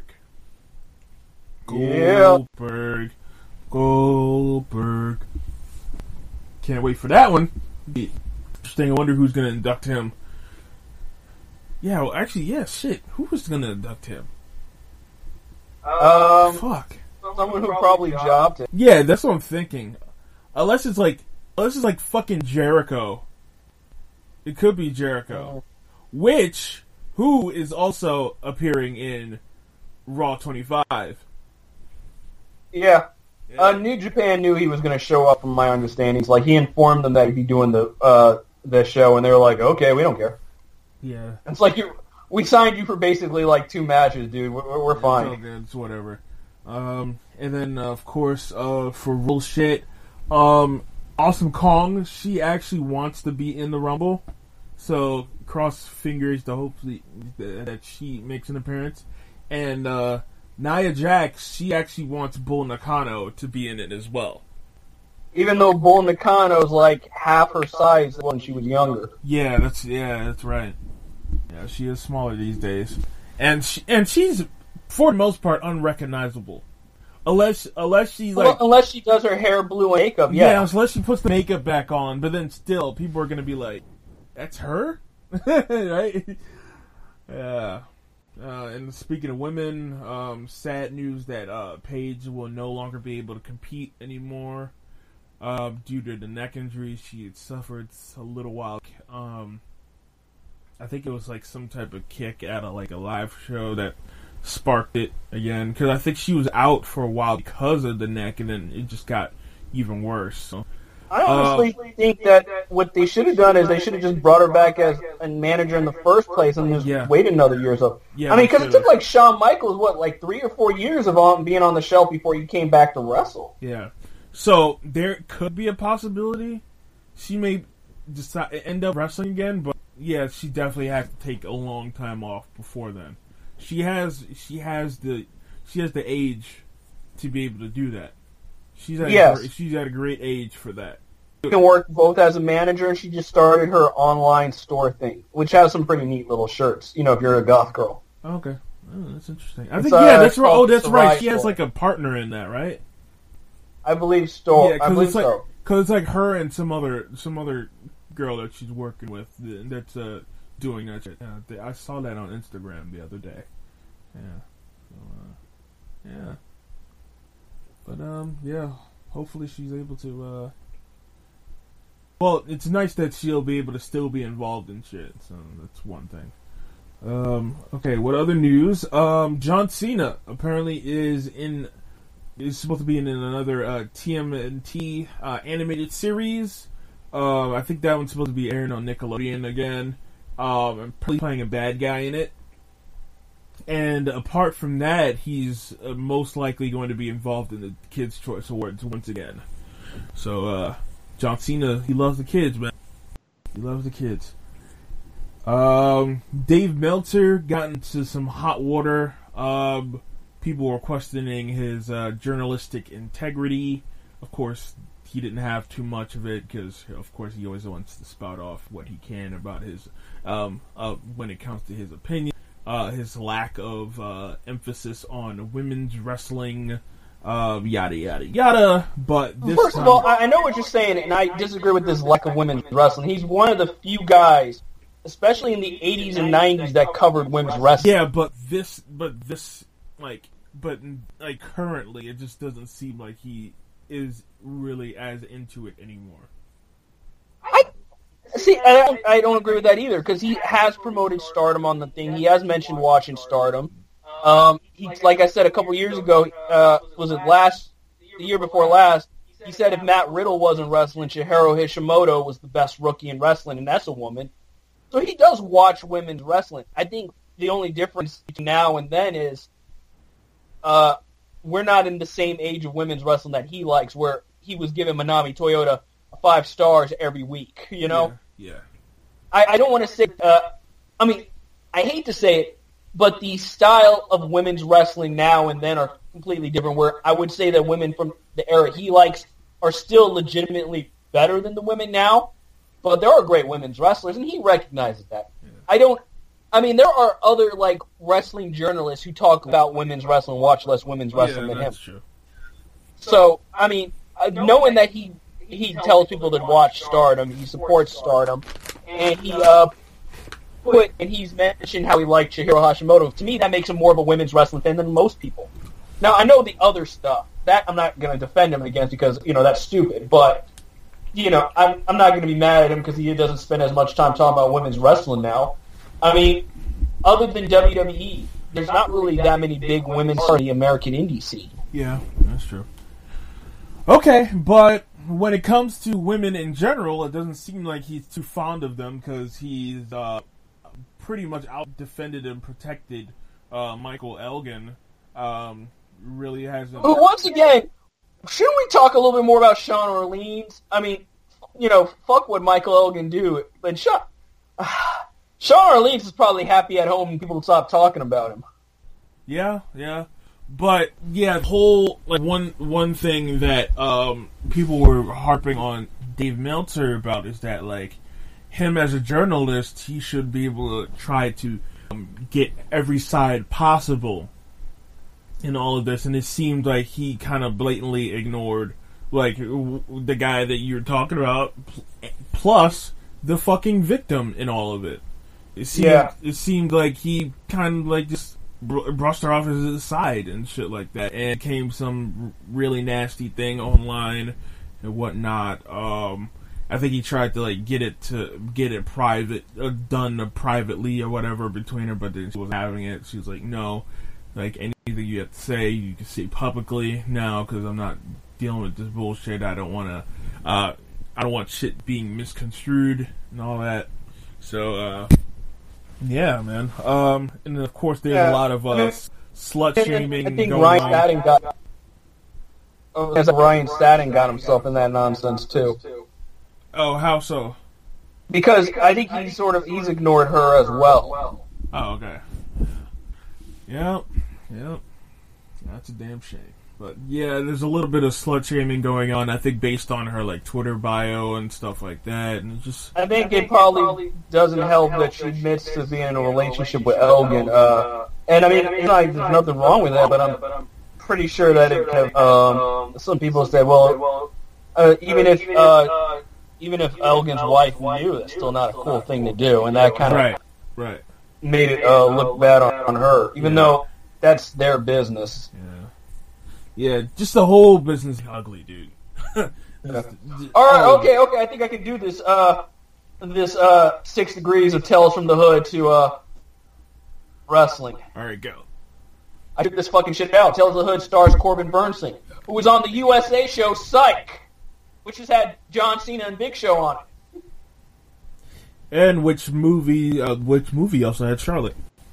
Yeah. Goldberg. Goldberg. Can't wait for that one. Be interesting. I wonder who's going to induct him. Yeah, well, actually, yeah, shit. Who was going to induct him? Um, Fuck. someone who probably jobbed it. Yeah, that's what I'm thinking. Unless it's like, unless it's like fucking Jericho. It could be Jericho. Which, who is also appearing in Raw twenty-five. Yeah. Uh, New Japan knew he was going to show up, from my understanding. It's like he informed them that he'd be doing the uh, the show, and they were like, "Okay, we don't care." Yeah. It's like you, we signed you for basically like two matches, dude. We're, we're fine. It's, okay, it's whatever. Um, and then, uh, of course, uh, for real shit, um, Awesome Kong, she actually wants to be in the Rumble. So, cross fingers to hopefully that she makes an appearance. And, uh, Nia Jax, she actually wants Bull Nakano to be in it as well. Even though Bull Nakano's like half her size when she was younger. Yeah, that's yeah, that's right. Yeah, she is smaller these days, and she, and she's for the most part unrecognizable, unless unless she like Well, unless she does her hair blue and makeup, yeah. yeah. unless she puts the makeup back on. But then still, people are gonna be like, "That's her," right? Yeah. Uh, and speaking of women, um, sad news that uh, Paige will no longer be able to compete anymore uh, due to the neck injury she had suffered a little while. Um, I think it was like some type of kick at a, like a live show that sparked it again. Because I think she was out for a while because of the neck, and then it just got even worse. So. I honestly uh, think that what they should have done is they should have just brought her back as a manager in the first place and just yeah. waited another year or so. Yeah, I mean, because it took like Shawn Michaels, what, like three or four years of on, being on the shelf before he came back to wrestle. Yeah. So there could be a possibility she may decide end up wrestling again, but yeah, she definitely has to take a long time off before then. She has she has the she has the age to be able to do that. She's at yes. a, she's at a great age for that. She can work both as a manager, and she just started her online store thing, which has some pretty neat little shirts. You know, if you're a goth girl. Okay, oh, that's interesting. I it's think yeah, uh, that's right. Oh, that's right. She store. has like a partner in that, right? I believe store. Yeah, I believe it's like, so. Because it's like her and some other some other girl that she's working with that's uh, doing that shit. Yeah, I saw that on Instagram the other day. Yeah, so, uh, yeah. But um, yeah. Hopefully she's able to. Uh... Well, it's nice that she'll be able to still be involved in shit. So that's one thing. Um, okay, what other news? Um, John Cena apparently is in is supposed to be in another uh, T M N T uh, animated series. Uh, I think that one's supposed to be airing on Nickelodeon again. Um, and probably playing a bad guy in it. And apart from that, he's uh, most likely going to be involved in the Kids' Choice Awards once again. So, uh, John Cena, he loves the kids, man. He loves the kids. Um, Dave Meltzer got into some hot water. Um, people were questioning his uh, journalistic integrity. Of course, he didn't have too much of it because, of course, he always wants to spout off what he can about his, um, uh, when it comes to his opinion. uh, his lack of uh, emphasis on women's wrestling, uh, yada yada yada. But this first time, of all, I know what you're saying, and I disagree with this lack of women's wrestling. He's one of the few guys, especially in the eighties and nineties, that covered women's wrestling. yeah, but this, but this, like, but like currently, it just doesn't seem like he is really as into it anymore. I see. I don't, I don't agree with that either, because he has promoted Stardom on the thing. He has mentioned watching Stardom. Um, he, like I said a couple years ago, uh, was it last the year before last? He said if Matt Riddle wasn't wrestling, Chihiro Hashimoto was the best rookie in wrestling, and that's a woman. So he does watch women's wrestling. I think the only difference between now and then is, uh, we're not in the same age of women's wrestling that he likes, where he was giving Manami Toyota five stars every week, you know? Yeah. yeah. I, I don't want to say, uh, I mean, I hate to say it, but the style of women's wrestling now and then are completely different, where I would say that women from the era he likes are still legitimately better than the women now, but there are great women's wrestlers, and he recognizes that. Yeah. I don't, I mean, there are other, like, wrestling journalists who talk about women's wrestling, watch less women's wrestling yeah, than him. True. So, I mean, knowing that he he tells people to watch Stardom, he supports Stardom, and he uh put and he's mentioned how he liked Chihiro Hashimoto. To me, that makes him more of a women's wrestling fan than most people. Now, I know the other stuff that I'm not going to defend him against because you know that's stupid, but you know I'm I'm not going to be mad at him because he doesn't spend as much time talking about women's wrestling now. I mean, other than W W E, there's not really that many big women's in the American indie scene. Yeah, that's true. Okay, but when it comes to women in general, it doesn't seem like he's too fond of them because he's uh, pretty much out-defended and protected uh, Michael Elgin. Um, really hasn't... But once again, shouldn't we talk a little bit more about Sean Orleans? I mean, you know, fuck what Michael Elgin do. But Sean, uh, Sean Orleans is probably happy at home and people stop talking about him. Yeah, yeah. But yeah, the whole like one one thing that um, people were harping on Dave Meltzer about is that like him as a journalist, he should be able to try to um, get every side possible in all of this, and it seemed like he kind of blatantly ignored like w- the guy that you're talking about, pl- plus the fucking victim in all of it. It seemed yeah. it seemed like he kind of like just brushed her off his side and shit like that, and came some really nasty thing online and whatnot. Um, I think he tried to like get it to get it private, uh, done privately or whatever between her, but then she wasn't having it. She was like, "No, like anything you have to say, you can say publicly now because I'm not dealing with this bullshit. I don't want to, uh, I don't want shit being misconstrued and all that." So. uh Yeah, man. Um, and then of course there's yeah. a lot of uh, I mean, slut shaming. I think going Ryan on. Staten got. Oh, as Ryan Staten got himself in that nonsense too. Oh, how so? Because I think he's sort of he's ignored her as well. Oh, okay. Yep, yep. That's a damn shame. But yeah, there's a little bit of slut shaming going on. I think based on her like Twitter bio and stuff like that, and just. I think it probably doesn't help that she admits to being in a relationship with Elgin. Uh, and I mean, you know, there's nothing wrong with that, but I'm pretty sure that it could. Um, some people say, well, uh, even if uh, even if Elgin's wife knew, that's still not a cool thing to do, and that kind of right, right. made it uh, look bad on, on her, even yeah. though that's their business. Yeah. Yeah, just the whole business is ugly, dude. yeah. All right, okay, okay. I think I can do this. Uh, this uh, six degrees of Tales from the Hood to uh, wrestling. All right, go. I took this fucking shit out. Tales of the Hood stars Corbin Bernsen, who was on the U S A show Psych, which has had John Cena and Big Show on it. And which movie? Uh, which movie also had Charlotte?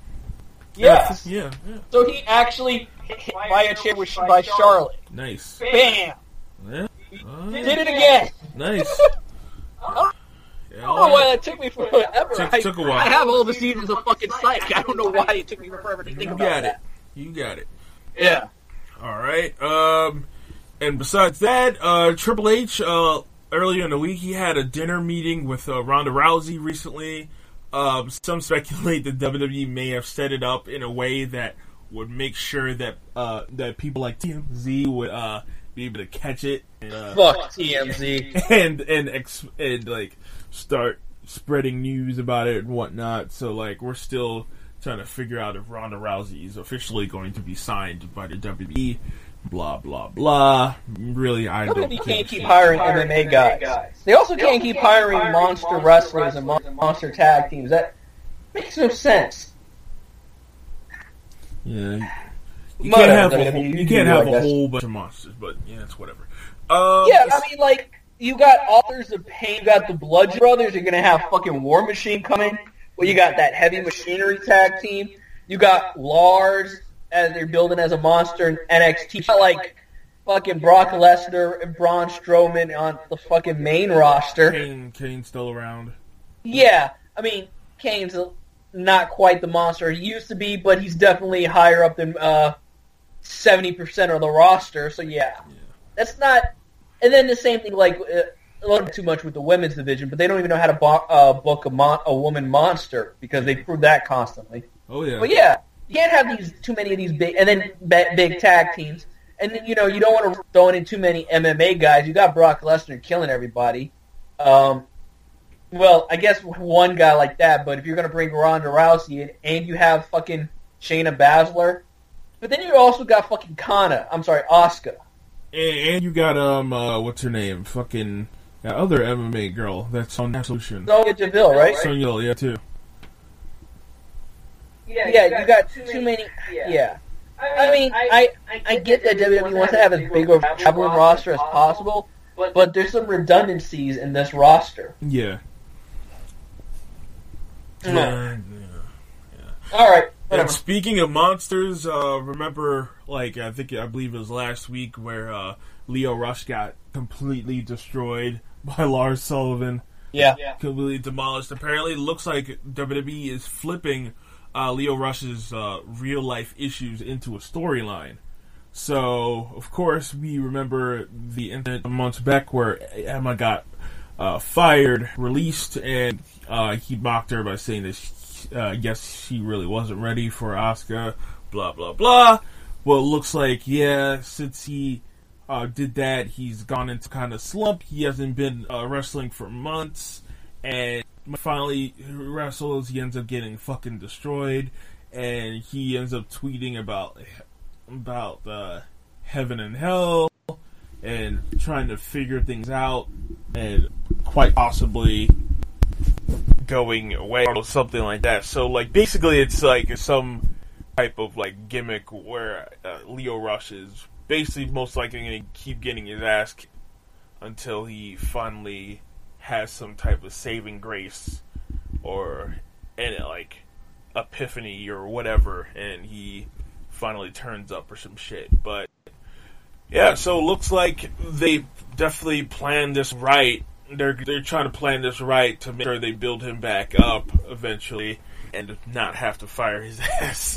Yes. Yeah. yeah. So he actually hit by a chair with, by Charlotte. Nice. Bam. Yeah. Uh, Did it again. Nice. I don't know why that took me forever. Took, I, took a while. I have all the seasons of fucking Psych. I don't know why it took me forever to think you about got that. it. You got it. Yeah. All right. Um, and besides that, uh, Triple H, uh, earlier in the week, he had a dinner meeting with uh, Ronda Rousey recently. um, some speculate that W W E may have set it up in a way that would make sure that uh, that people like T M Z would uh, be able to catch it. And, uh, Fuck T M Z. And and ex- and like start spreading news about it and whatnot. So like we're still trying to figure out if Ronda Rousey is officially going to be signed by the W W E. Blah blah blah. Really, I don't. W W E can't keep hiring M M A guys. They also can't keep hiring monster wrestlers and monster tag teams. That makes no sense. Yeah, you Whatever, can't have a W W E, whole, you you can't do, I have a guess. whole bunch of monsters, but yeah, it's whatever. Um, Yeah, I mean, like, you got Authors of Pain, you got the Bludgeon Brothers, you're gonna have fucking War Machine coming. Well, you got that Heavy Machinery tag team. You got Lars, as they're building as a monster in N X T. You got, like, fucking Brock Lesnar and Braun Strowman on the fucking main roster. Kane, Kane's still around. Yeah, I mean, Kane's not quite the monster he used to be, but he's definitely higher up than uh, seventy percent of the roster, so yeah. Yeah. That's not... And then the same thing, like, uh, a little too much with the women's division, but they don't even know how to bo- uh, book a, mon- a woman monster, because they prove that constantly. Oh yeah. But yeah, you can't have these too many of these big... And then ba- big tag teams. And then, you know, you don't want to throw in too many M M A guys. You got Brock Lesnar killing everybody. Um... Well, I guess one guy like that, but if you're going to bring Ronda Rousey in, and you have fucking Shayna Baszler, but then you also got fucking Kana, I'm sorry, Asuka. And, and you got um, uh, what's her name? Fucking that other M M A girl that's on Absolution. Sonya Deville, right? Sonya Deville, yeah, too. Yeah, yeah, you got too many, yeah. I mean, I, I get that W W E wants to have as big a traveling roster as possible, but there's some redundancies in this roster. Yeah. No. Yeah, yeah. All right, And whatever. speaking of monsters, uh, remember, like, I think, I believe it was last week where uh, Lio Rush got completely destroyed by Lars Sullivan. Yeah. Completely demolished. Apparently, it looks like W W E is flipping uh, Lio Rush's uh, real-life issues into a storyline. So, of course, we remember the incident months back where Emma got uh, fired, released, and uh, he mocked her by saying that, she, uh, yes, she really wasn't ready for Asuka, blah, blah, blah. Well, it looks like, yeah, since he uh, did that, he's gone into kind of slump. He hasn't been uh, wrestling for months, and finally wrestles, he ends up getting fucking destroyed, and he ends up tweeting about about uh, heaven and hell, and trying to figure things out, and quite possibly going away or something like that. So, like, basically it's like some type of, like, gimmick where uh, Lio Rush is basically most likely going to keep getting his ass kicked until he finally has some type of saving grace or, and like, epiphany or whatever, and he finally turns up or some shit. But yeah, so it looks like they definitely planned this right. They're they're trying to plan this right to make sure they build him back up eventually and not have to fire his ass.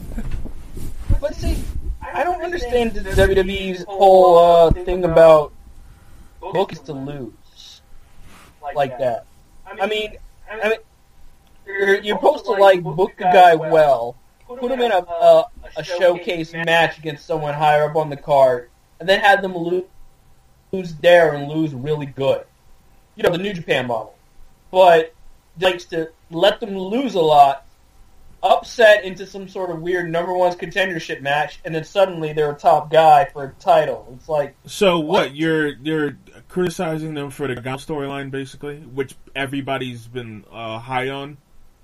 But see, I don't understand the W W E's whole uh, thing about bookers to lose like that. I mean, I mean, you're, you're supposed to like book a guy well, put him in a, a a showcase match against someone higher up on the card, and then have them lose, lose there and lose really good. You know, the New Japan model. But likes to let them lose a lot, upset into some sort of weird number one contendership match, and then suddenly they're a top guy for a title. It's like, So what, you're you're criticizing them for the Gargano storyline, basically, which everybody's been uh, high on?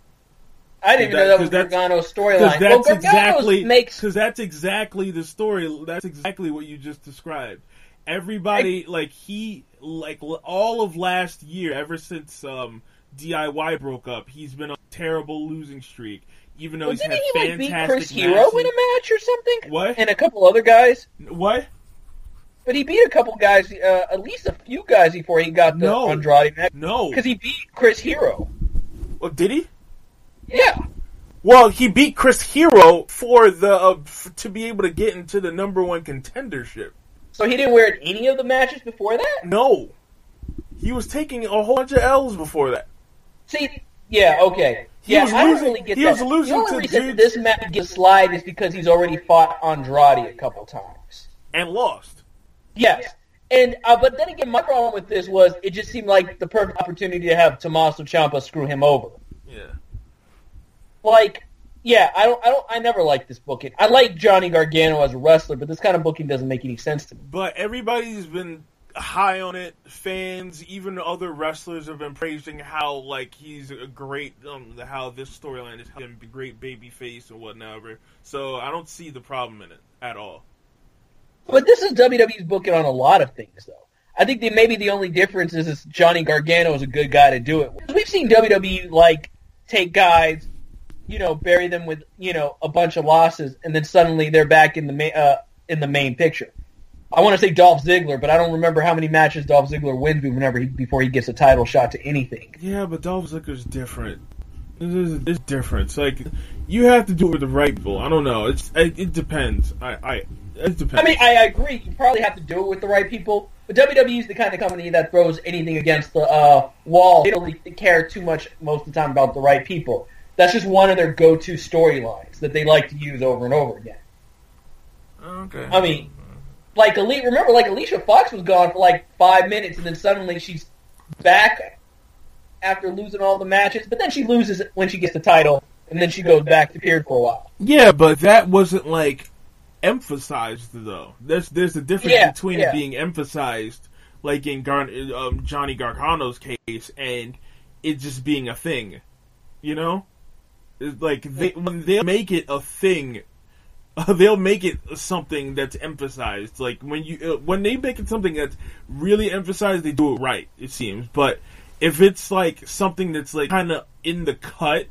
I didn't even know that was Gargano's storyline. Because Well, that's Gargano's exactly makes because that's exactly the story. That's exactly what you just described. Everybody, I, like he, like all of last year, ever since um, D I Y broke up, he's been on a terrible losing streak. Even though well, he's didn't had he, like, fantastic beat Chris matches. Hero in a match or something? What? And a couple other guys. What? But he beat a couple guys, uh, at least a few guys before he got the no. Andrade match. No, because he beat Chris Hero. Well, did he? Yeah. Well, he beat Chris Hero for the uh, f- to be able to get into the number one contendership. So he didn't wear any of the matches before that? No. He was taking a whole bunch of L's before that. See, Yeah, okay. He yeah, was I don't losing- really get he that. was losing the only to reason dudes- this match gets slide is because he's already fought Andrade a couple times. And lost. Yes. And uh, but then again, my problem with this was it just seemed like the perfect opportunity to have Tommaso Ciampa screw him over. Yeah. Like, yeah, I don't, I don't, I never liked this booking. I like Johnny Gargano as a wrestler, but this kind of booking doesn't make any sense to me. But everybody's been high on it. Fans, even other wrestlers have been praising how, like, he's a great, um, how this storyline is him, a great baby face and whatnot. So I don't see the problem in it at all. But this is W W E's booking on a lot of things, though. I think that maybe the only difference is, is Johnny Gargano is a good guy to do it with. We've seen W W E, like, take guys, you know, bury them with, you know, a bunch of losses, and then suddenly they're back in the main, uh, in the main picture. I want to say Dolph Ziggler, but I don't remember how many matches Dolph Ziggler wins whenever he, before he gets a title shot to anything. Yeah, but Dolph Ziggler's different. It is, it's different. It's like, you have to do it with the right people. I don't know. It's It, it depends. I, I, it depends. I mean, I agree. You probably have to do it with the right people. But W W E is the kind of company that throws anything against the uh, wall. They don't really care too much most of the time about the right people. That's just one of their go-to storylines that they like to use over and over again. Okay. I mean, like, Ali- remember, like, Alicia Fox was gone for like five minutes, and then suddenly she's back after losing all the matches. But then she loses it when she gets the title, and then she goes back to appear for a while. Yeah, but that wasn't, like, emphasized, though. There's there's a difference Yeah, between yeah. it being emphasized, like in Gar- um, Johnny Gargano's case, and it just being a thing. You know? It's like, they, when they make it a thing, uh, they'll make it something that's emphasized. Like, when you uh, when they make it something that's really emphasized, they do it right, it seems. But if it's, like, something that's, like, kind of in the cut,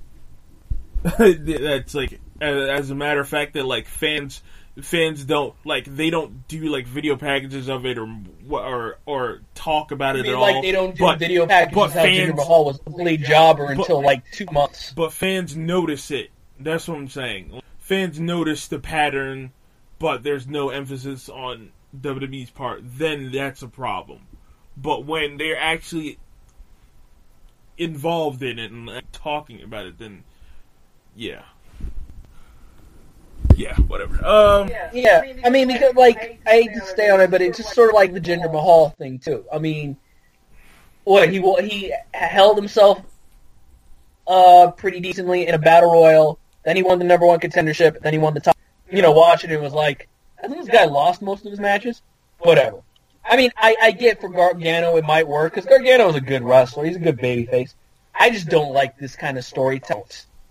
that's, like, as a matter of fact, that, like, fans... Fans don't like they don't do like video packages of it or or or talk about I it mean, at like all. they don't do but, video packages but how Jinder fans, Mahal was a lead jobber but- until like two months. but fans notice it. That's what I'm saying. Fans notice the pattern, but there's no emphasis on W W E's part. Then that's a problem. But when they're actually involved in it and like, talking about it, then yeah. Yeah, whatever. Um, Yeah, I mean, because, like, I hate to stay on it, but it's just sort of like the Jinder Mahal thing, too. I mean, what, he he held himself uh, pretty decently in a battle royal, then he won the number one contendership, then he won the top. You know, watching it was like, I think this guy lost most of his matches. Whatever. I mean, I, I get for Gargano it might work, because Gargano is a good wrestler, he's a good babyface. I just don't like this kind of storytelling.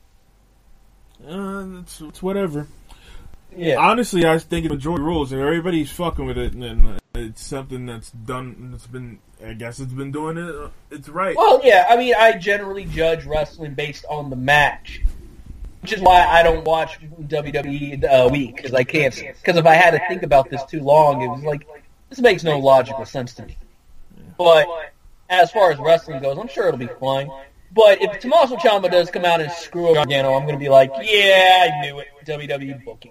uh, it's, it's whatever. Yeah. Honestly, I was thinking majority rules, and everybody's fucking with it, and then it's something that's done. It's been, I guess, it's been doing it. It's right. Well, yeah, I mean, I generally judge wrestling based on the match, which is why I don't watch W W E a week, because I can't. Because if I had to think about this too long, it was like, this makes no logical sense to me. But as far as wrestling goes, I'm sure it'll be fine. But if Tommaso Ciampa does come out and screw over Gargano, I'm going to be like, yeah, I knew it, W W E booking.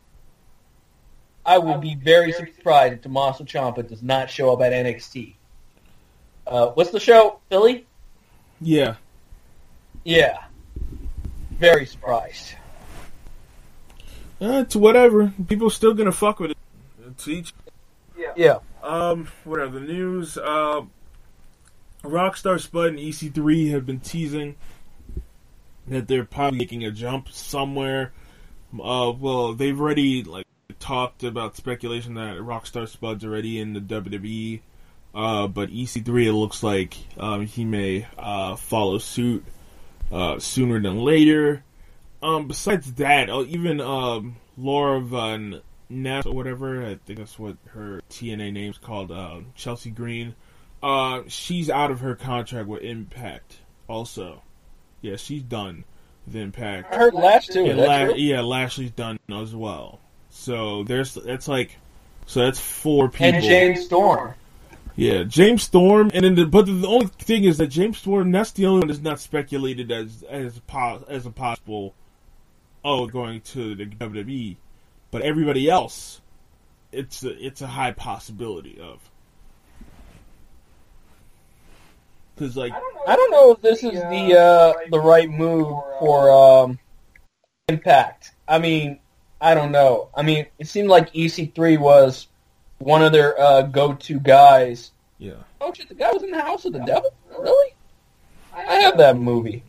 I will be very surprised if Tommaso Ciampa does not show up at N X T. Uh, what's the show? Philly? Yeah. Yeah. Very surprised. Uh, it's whatever. People still gonna fuck with it. It's each. Yeah. Um, what are the news? Uh, Rockstar Spud and E C three have been teasing that they're probably making a jump somewhere. Uh, well, they've already like talked about speculation that Rockstar Spud's already in the W W E. Uh, but E C three, it looks like um, he may uh, follow suit uh, sooner than later. Um, besides that, uh, even um, Laura Van Ness or whatever, I think that's what her T N A name's called, uh, Chelsea Green. Uh, she's out of her contract with Impact. Also, yeah, she's done with Impact. I heard Lash too. Yeah, Is that La- true? yeah, Lashley's done as well. So there's that's like so that's four people. And James Storm. Yeah, James Storm, and then the, but the only thing is that James Storm, that's the only one that's not speculated as as po- as a possible oh going to the W W E, but everybody else, it's a, it's a high possibility of. Because, like... I don't know if this is the uh, the right move for um, Impact. I mean, I don't know. I mean, it seemed like E C three was one of their uh, go-to guys. Yeah. Oh, shit, the guy was in the House of the Devil? Really? I have that movie.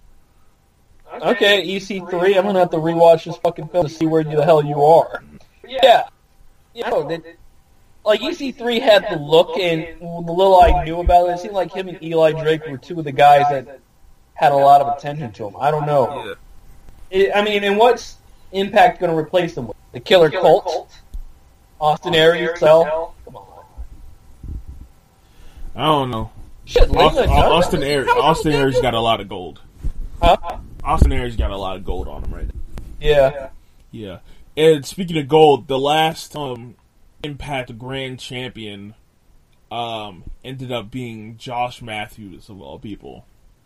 Okay, E C three, I'm going to have to rewatch this fucking film to see where the hell you are. Yeah. You know, they, like, E C three had the look, and the little I knew about it, it seemed like him and Eli Drake were two of the guys that had a lot of attention to him. I don't know. It, I mean, and what's Impact going to replace them with? The Killer Cult? Austin Aries? Cell? Come on. I don't know. Shit, Austin, Austin Aries Austin Aries got a lot of gold. Huh? Austin Aries got a lot of gold on him right now. Yeah. Yeah. And speaking of gold, the last um, Impact Grand Champion um, ended up being Josh Matthews, of all people.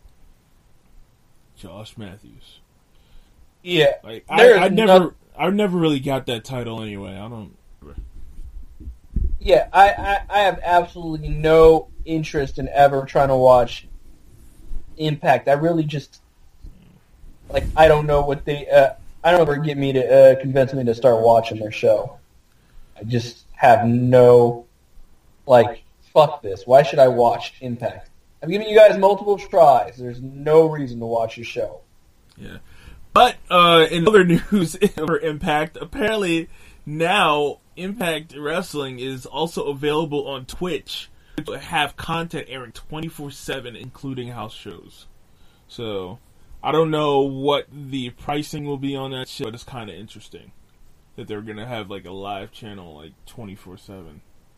Josh Matthews. Yeah. Like I, I never, not... I never really got that title anyway. I don't. Yeah, I, I, I have absolutely no interest in ever trying to watch Impact. I really just, like, I don't know what they, uh, I don't ever get me to, uh, convince me to start watching their show. I just have no, like, fuck this. Why should I watch Impact? I'm giving you guys multiple tries. There's no reason to watch your show. Yeah. But, uh, in other news for Impact, apparently now Impact Wrestling is also available on Twitch to have content airing twenty-four seven, including house shows. So, I don't know what the pricing will be on that shit, but it's kind of interesting that they're going to have, like, a live channel, like, twenty-four seven.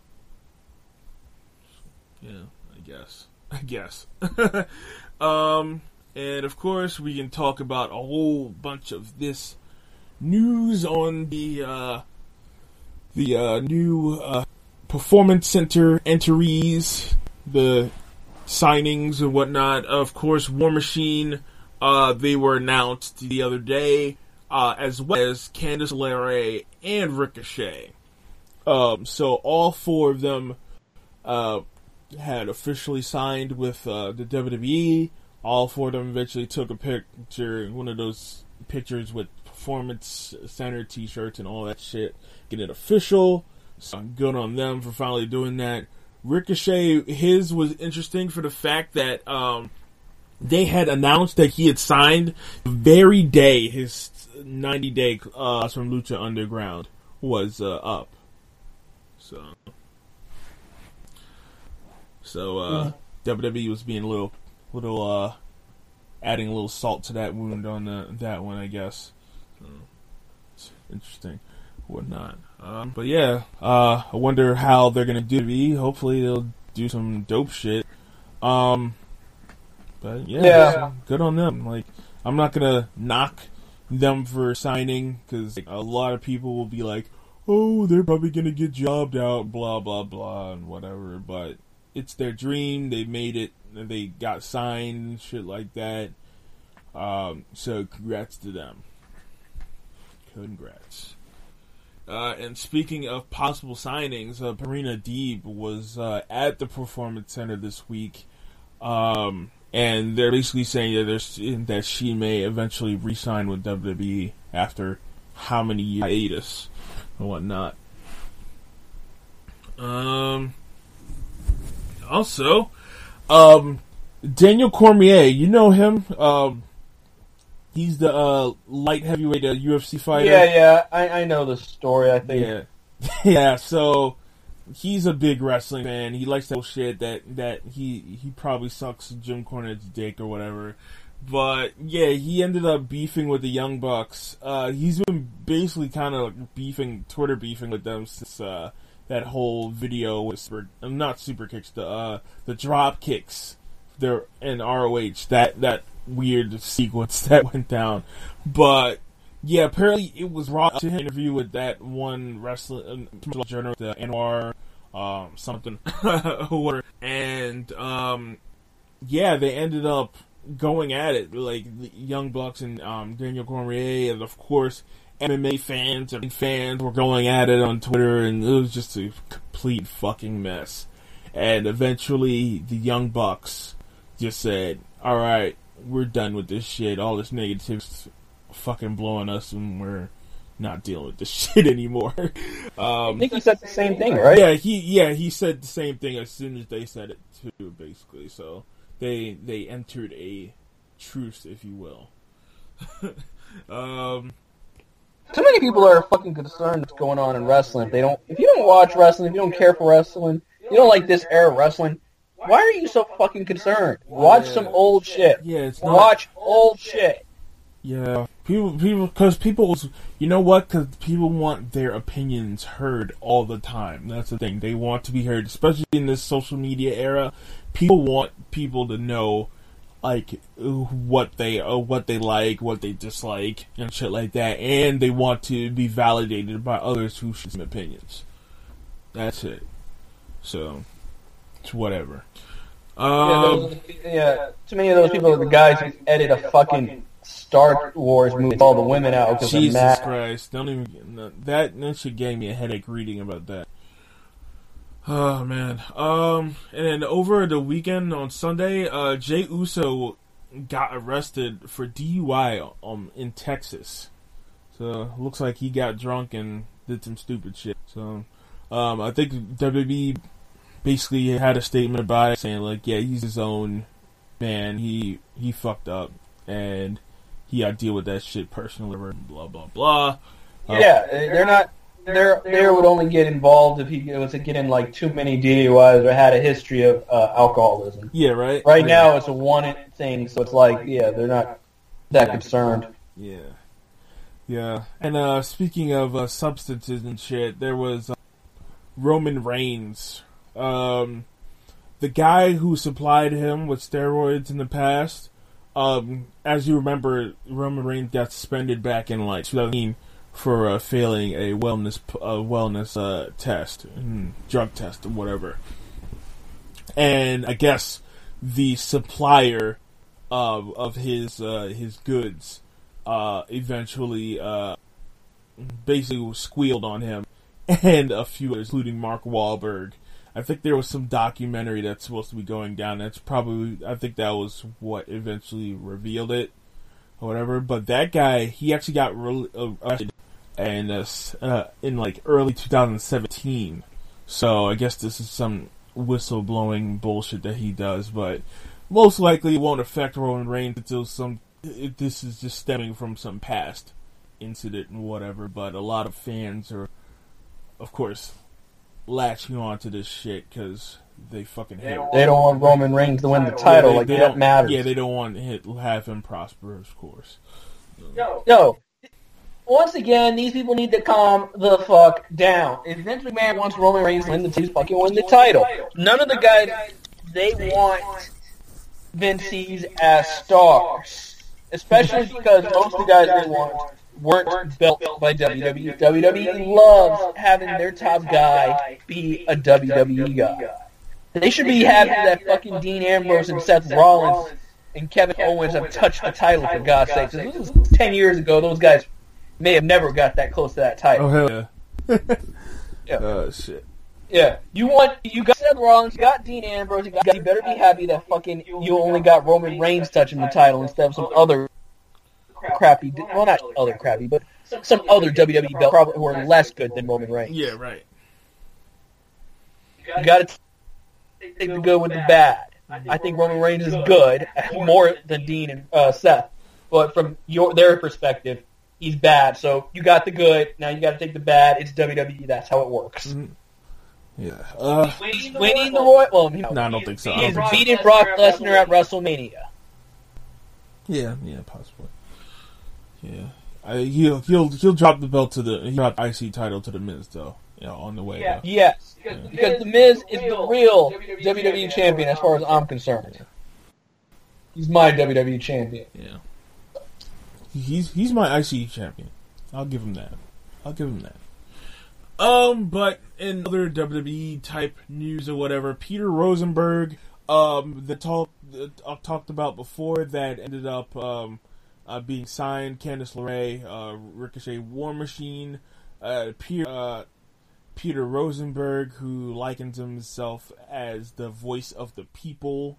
Yeah, I guess. I guess. um, and, of course, we can talk about a whole bunch of this news on the, uh, the, uh, new, uh, Performance Center entries, the signings and whatnot. Of course, War Machine, uh, they were announced the other day, uh, as well as Candice LeRae and Ricochet. Um, so all four of them, uh, had officially signed with, uh, the W W E. All four of them eventually took a picture, one of those pictures with Performance Center t-shirts and all that shit, get it official. So good on them for finally doing that. Ricochet, his was interesting for the fact that um, they had announced that he had signed the very day his ninety day uh, from Lucha Underground was uh, up. So, so uh, yeah. W W E was being a little, little, uh, adding a little salt to that wound on the, that one, I guess. So, it's interesting. Whatnot. Um, but yeah, uh, I wonder how they're gonna do it. Hopefully they'll do some dope shit. Um, but yeah, yeah. So good on them. Like, I'm not gonna knock them for signing, because like, a lot of people will be like, oh, they're probably gonna get jobbed out, blah, blah, blah, and whatever. But it's their dream. They made it. They got signed and shit like that. Um, so congrats to them. Congrats. Uh, and speaking of possible signings, uh, Parina Deeb was uh, at the Performance Center this week, um, and they're basically saying that there's that she may eventually re-sign with W W E after how many years hiatus and whatnot. Um, also, um, Daniel Cormier, you know him. Um, He's the uh, light heavyweight uh, U F C fighter. Yeah, yeah, I, I know the story, I think. Yeah, yeah. So he's a big wrestling fan. He likes that shit that that he he probably sucks Jim Cornette's dick or whatever. But yeah, he ended up beefing with the Young Bucks. Uh, he's been basically kind of beefing, Twitter beefing with them since uh, that whole video with super, not super kicks, the uh, the drop kicks. There in R O H that that. weird sequence that went down. But yeah, apparently it was Raw to him interview with that one wrestling uh, journalist, uh, Anwar, um, something, and um, yeah, they ended up going at it, like the Young Bucks and um, Daniel Cormier, and of course M M A fans and fans were going at it on Twitter, and it was just a complete fucking mess. And eventually, the Young Bucks just said, all right, we're done with this shit. All this negativity fucking blowing us, and we're not dealing with this shit anymore. Um, I think he said the same thing, right? Yeah, he yeah he said the same thing as soon as they said it too, basically. So they they entered a truce, if you will. um, Too many people are fucking concerned what's going on in wrestling. If they don't, if you don't watch wrestling, if you don't care for wrestling, you don't like this era of wrestling. Why are you so fucking concerned? Watch yeah. some old shit. Yeah, it's not. Watch old shit. Yeah, people, people, because people, you know what? Because people want their opinions heard all the time. That's the thing. They want to be heard, especially in this social media era. People want people to know, like, what they, uh, what they like, what they dislike, and shit like that. And they want to be validated by others who share some opinions. That's it. So, it's whatever. Um, yeah, those, yeah, too many of those people are the guys who edit a fucking Star Wars movie with all the women out because they're Jesus mad. Christ! Don't even that. That shit gave me a headache reading about that. Oh man. Um, and then over the weekend on Sunday, uh, Jey Uso got arrested for D U I um in Texas. So looks like he got drunk and did some stupid shit. So, um, I think W W E basically had a statement about it saying like, yeah, he's his own man. He he fucked up and he got to deal with that shit personally. Blah blah blah. Uh, Yeah, they're not. They're they would only get involved if he was to get in like too many D U Is or had a history of uh, alcoholism. Yeah, right. Right yeah. now, it's a one thing, so it's like, yeah, they're not that concerned. Yeah, yeah. And uh, speaking of uh, substances and shit, there was uh, Roman Reigns, um, the guy who supplied him with steroids in the past. Um, as you remember, Roman Reigns got suspended back in like two thousand eighteen for uh, failing a wellness uh, wellness uh, test, mm, drug test, or whatever. And I guess the supplier of of his uh, his goods uh, eventually uh, basically squealed on him and a few others, including Mark Wahlberg. I think there was some documentary that's supposed to be going down. That's probably, I think that was what eventually revealed it, or whatever. But that guy, he actually got re- arrested and uh, uh, in like early two thousand seventeen. So I guess this is some whistleblowing bullshit that he does, but most likely it won't affect Roman Reigns until some. It, this is just stemming from some past incident and whatever. But a lot of fans are, of course, latching on to this shit because they fucking hate it. They don't want Roman Reigns to win the title. Yeah, they, like they that matters. Yeah, they don't want to hit, have him prosper, of course. No. No. Once again, these people need to calm the fuck down. If Vince McMahon wants Roman Reigns to win the he's fucking win the title. None of the guys they want Vince sees as stars, especially because most of the guys they want weren't built by W W E. W W E loves having their top guy be a W W E guy. They should be happy that fucking Dean Ambrose and Seth Rollins and Kevin Owens have touched the title, for God's sake. This was ten years ago. Those guys may have never got that close to that title. Oh, hell yeah. Yeah. Oh, shit. Yeah. You want, you got Seth Rollins, you got Dean Ambrose, you, got, you better be happy that fucking you only got Roman Reigns touching the title instead of some other crappy, well, not other crappy, but some other W W E belt probably who are less good than Roman Reigns. Yeah, right. You got to take the good with the bad. I think Roman Reigns is good, more than Dean and uh, Seth. But from your their perspective, he's bad. So you got the good, now you got to take the bad. It's W W E. That's how it works. Mm-hmm. Yeah. Uh, He's winning the Royal. Well, you know, no, I don't think so. I He's don't think so. beating Brock Lesnar at WrestleMania. Yeah, yeah, possibly. Yeah, I, he'll he'll he'll drop the belt to the he'll drop the I C title to the Miz though. You know, on the way. Yeah. Though. Yes, because, Yeah. because the Miz is the real W W E champion as far as I'm concerned. He's my W W E champion. Yeah. He's he's my I C champion. I'll give him that. I'll give him that. Um, but in other W W E type news or whatever, Peter Rosenberg, um, the talk the, I talked about before that ended up um uh, being signed. Candice LeRae, uh, Ricochet, War Machine, uh, Peter uh, Peter Rosenberg, who likens himself as the voice of the people.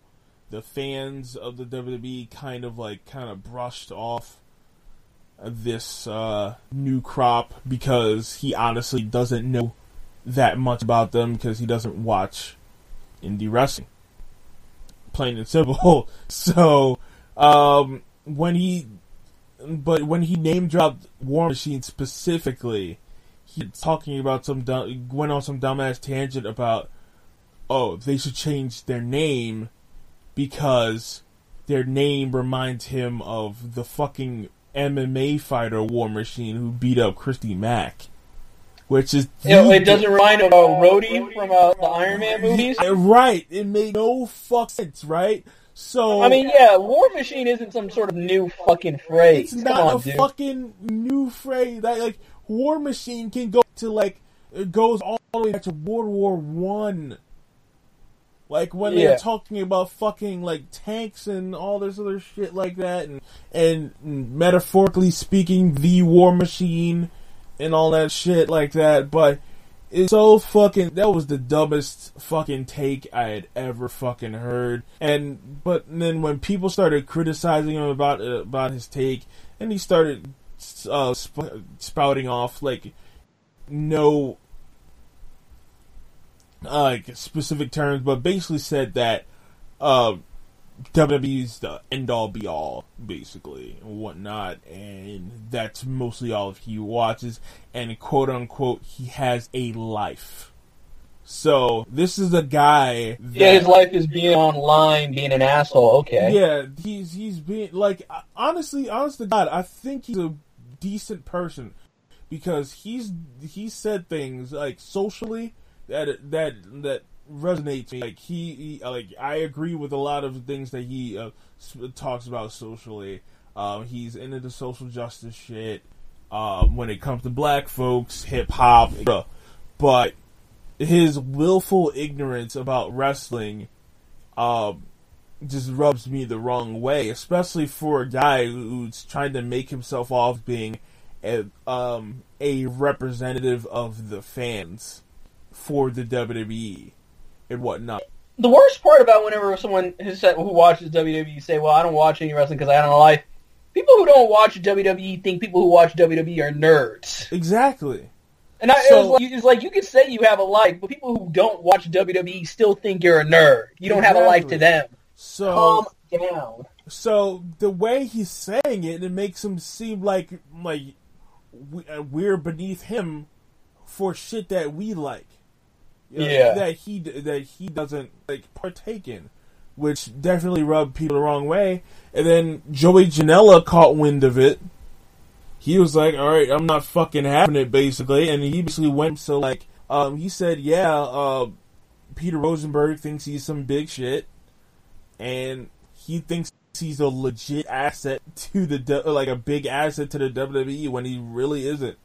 the fans of the W W E kind of like kind of brushed off this uh, new crop because he honestly doesn't know that much about them because he doesn't watch indie wrestling. Plain and simple. So um, when he, but when he name dropped War Machine specifically, he was talking about some dumb, went on some dumbass tangent about, oh, they should change their name because their name reminds him of the fucking M M A fighter War Machine who beat up Christy Mack. Which is... You know, it doesn't remind him of Rhodey from uh, the Iron Man movies? Right. It made no fuck sense, right? So... I mean, yeah, War Machine isn't some sort of new fucking phrase. It's Come not on, a dude. fucking new phrase. That, like, War Machine can go to, like... It goes all the way back to World War One. Like, when Yeah. they're talking about fucking, like, tanks and all this other shit like that, and, and metaphorically speaking, the War Machine, and all that shit like that, but it's so fucking, that was the dumbest fucking take I had ever fucking heard, and, but then when people started criticizing him about, uh, about his take, and he started, uh, sp- spouting off, like, no, Uh, like specific terms, but basically said that uh, W W E's the end all be all, basically, and whatnot, and that's mostly all he watches, and quote unquote, he has a life. So this is a guy that, Yeah, his life is being online, being an asshole, okay. yeah, he's he's being like, honestly, honest to God, I think he's a decent person because he's he said things like socially that that that resonates me. Like he, he like I agree with a lot of things that he uh, talks about socially. Um, he's into the social justice shit. Um, when it comes to black folks, hip hop, but his willful ignorance about wrestling, um, just rubs me the wrong way. Especially for a guy who's trying to make himself off being a um a representative of the fans for the W W E and whatnot. The worst part about whenever someone who, said, who watches W W E say, well, I don't watch any wrestling because I don't like, people who don't watch W W E think people who watch W W E are nerds. Exactly. And I, So- it was like, it's like you can say you have a life, but people who don't watch W W E still think you're a nerd. You don't have a life to them. So, Calm down. so the way he's saying it, it makes him seem like like we, uh, we're beneath him for shit that we like. You know, Yeah. That he that he doesn't like partake in, which definitely rubbed people the wrong way. And then Joey Janela caught wind of it. He was like, "All right, I'm not fucking having it," basically, and he basically went so like, um, he said, "Yeah, uh, Peter Rosenberg thinks he's some big shit, and he thinks he's a legit asset to the like a big asset to the W W E when he really isn't."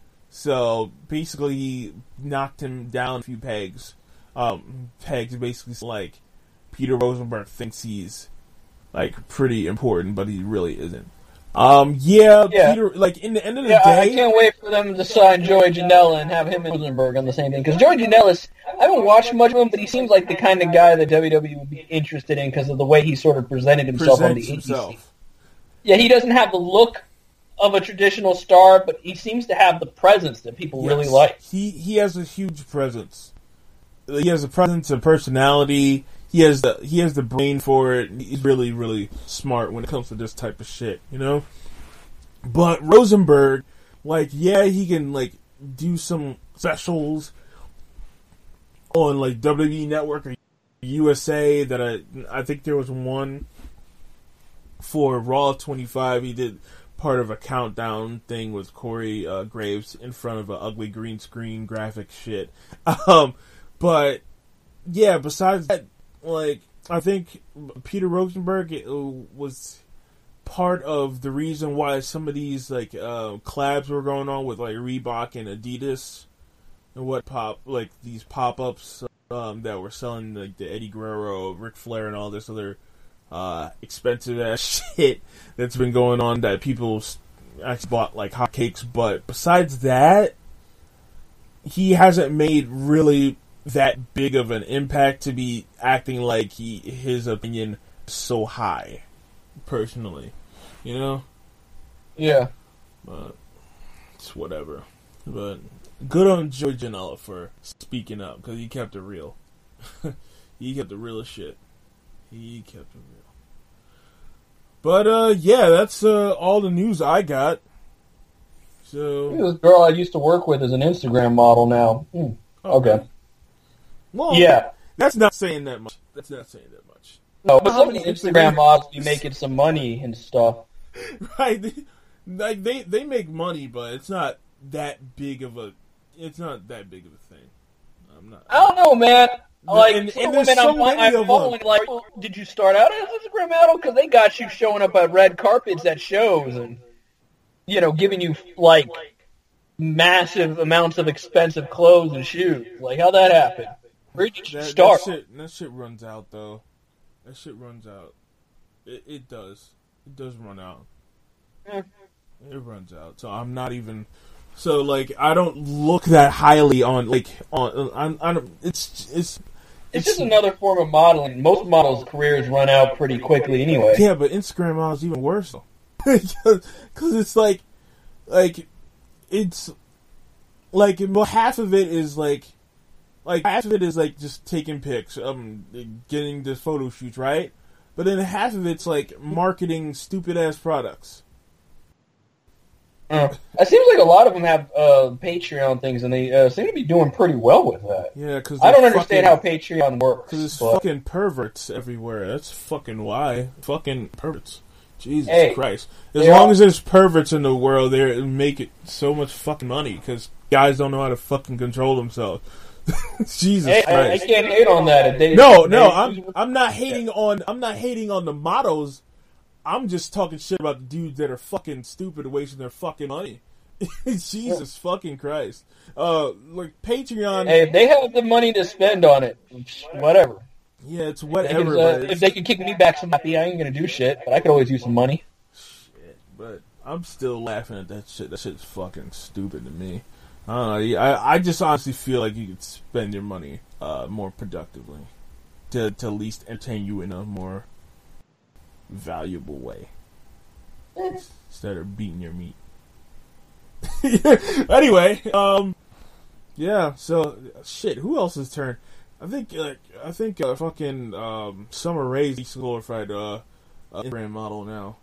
So basically, he knocked him down a few pegs. Um, pegs basically like Peter Rosenberg thinks he's like pretty important, but he really isn't. Um, yeah, Yeah. Peter. Like in the end of the Yeah, I, I day, can't wait for them to sign Joey Janela and have him and Rosenberg on the same thing. Because Joey Janela, I haven't watched much of him, but he seems like the kind of guy that W W E would be interested in because of the way he sort of presented himself on the presents indie scene. himself. Yeah, he doesn't have the look of a traditional star, but he seems to have the presence that people really Yes. like. He he has a huge presence. He has a presence and personality. He has the he has the brain for it. He's really really smart when it comes to this type of shit, you know. But Rosenberg, like, yeah, he can like do some specials on like W W E Network or U S A. That I I think there was one for Raw twenty-five. He did part of a countdown thing with Corey uh, Graves in front of an ugly green screen graphic shit. Um, but yeah, besides that, like, I think Peter Rosenberg was part of the reason why some of these like uh, collabs were going on with like Reebok and Adidas and what pop like these pop ups um, that were selling like the Eddie Guerrero, Ric Flair, and all this other uh, expensive ass shit that's been going on that people actually bought like hotcakes. But besides that, he hasn't made really that big of an impact to be acting like he his opinion so high, personally, you know. Yeah. But it's whatever. But good on Joey Janela for speaking up, because he kept it real. He kept the realest shit. He kept it real. But, uh, yeah, that's uh, all the news I got. So This girl I used to work with is an Instagram model now. Hmm. Okay. Well, Yeah. that's not saying that much. That's not saying that much. No, but some of the Instagram models be making some money and stuff. Right? They, like, they, they make money, but it's not that big of a... It's not that big of a thing. I'm not... I don't know, man. Like, And- some and there's women so I'm, many I'm of following, them. like, oh, did you start out as an Instagram model? Because they got you showing up at red carpets at shows and, you know, giving you, like, massive amounts of expensive clothes and shoes. Like, how'd that happen? Where did you That, start? that shit, that shit runs out, though. That shit runs out. It, it does. It does run out. Yeah. It runs out. So I'm not even... So, like, I don't look that highly on, like, on... on, on it's, it's... It's just another form of modeling. Most models' careers run out pretty quickly anyway. Yeah, but Instagram models even worse, though. Because it's like... Like, it's... Like, well, half of it is, like... Like, half of it is, like, just taking pics, um, getting the photo shoots, right? But then half of it's, like, marketing stupid-ass products. Uh, it seems like a lot of them have uh, Patreon things, and they uh, seem to be doing pretty well with that. Yeah, because I don't understand how Patreon works. Because there's but... fucking perverts everywhere. That's fucking why. Fucking perverts. Jesus Hey, Christ. As long are... as there's perverts in the world, they make it so much fucking money, because guys don't know how to fucking control themselves. Jesus hey, Christ. I, I can't hate on that. They, no, they, no, I'm I'm not hating on I'm not hating on the models. I'm just talking shit about the dudes that are fucking stupid wasting their fucking money. Jesus yeah. fucking Christ. Uh, like Patreon. Hey, if they have the money to spend on it, whatever. Yeah, it's whatever. Can, uh, if they can kick me back some money, I ain't gonna do shit. But I could always use some money. Shit, but I'm still laughing at that shit. That shit's fucking stupid to me. I don't know. I I just honestly feel like you could spend your money uh, more productively to to at least entertain you in a more valuable way instead of beating your meat. Anyway, um, yeah. So shit. Who else's turn? I think like I think uh, fucking um, Summer Rae's a glorified uh, uh, Instagram model now.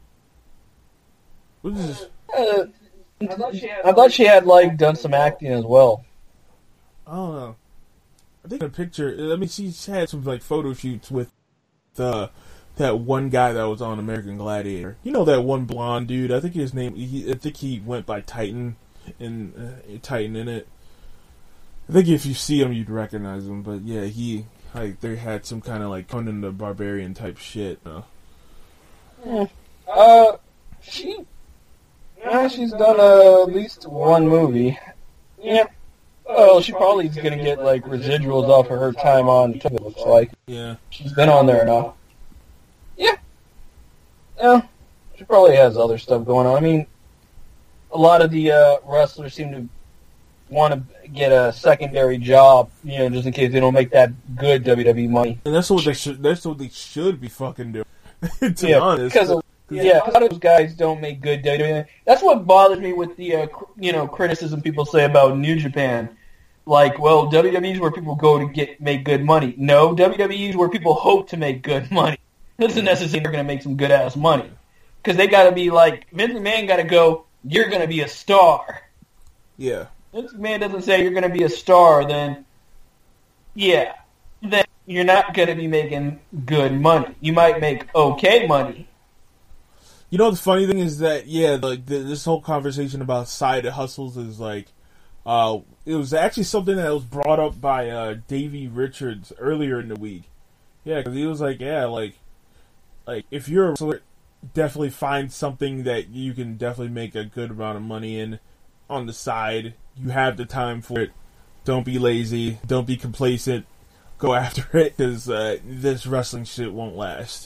What is this? Uh, I thought, she had, I thought she had like done some acting as well. I don't know. I think in a picture. I mean, she had some like photo shoots with the that one guy that was on American Gladiator. You know that one blonde dude. I think his name. He, I think he went by Titan in uh, Titan in it. I think if you see him, you'd recognize him. But yeah, he like they had some kind of like Conan the Barbarian type shit. Uh, yeah. uh she. Yeah, she's done uh, at least one movie. Yeah. Well, she probably is going to get, like, residuals off of her time on YouTube, it looks like. Yeah. She's been on there enough. Yeah. Yeah. She probably has other stuff going on. I mean, a lot of the uh, wrestlers seem to want to get a secondary job, you know, just in case they don't make that good W W E money. And that's what they should, that's what they should be fucking doing, to yeah, be honest. Because of, Yeah, a lot of those guys don't make good W W E. That's what bothers me with the uh, you know criticism people say about New Japan. Like, well, W W E is where people go to get make good money. No, W W E is where people hope to make good money. It doesn't necessarily they're going to make some good ass money because they got to be like Vince McMahon got to go. You're going to be a star. Yeah. Vince McMahon doesn't say you're going to be a star. Then, yeah, then you're not going to be making good money. You might make okay money. You know, the funny thing is that, yeah, like, the, this whole conversation about side hustles is, like, uh, it was actually something that was brought up by, uh, Davey Richards earlier in the week. Yeah, because he was like, yeah, like, like, if you're a wrestler, definitely find something that you can definitely make a good amount of money in on the side. You have the time for it. Don't be lazy. Don't be complacent. Go after it, because, uh, this wrestling shit won't last.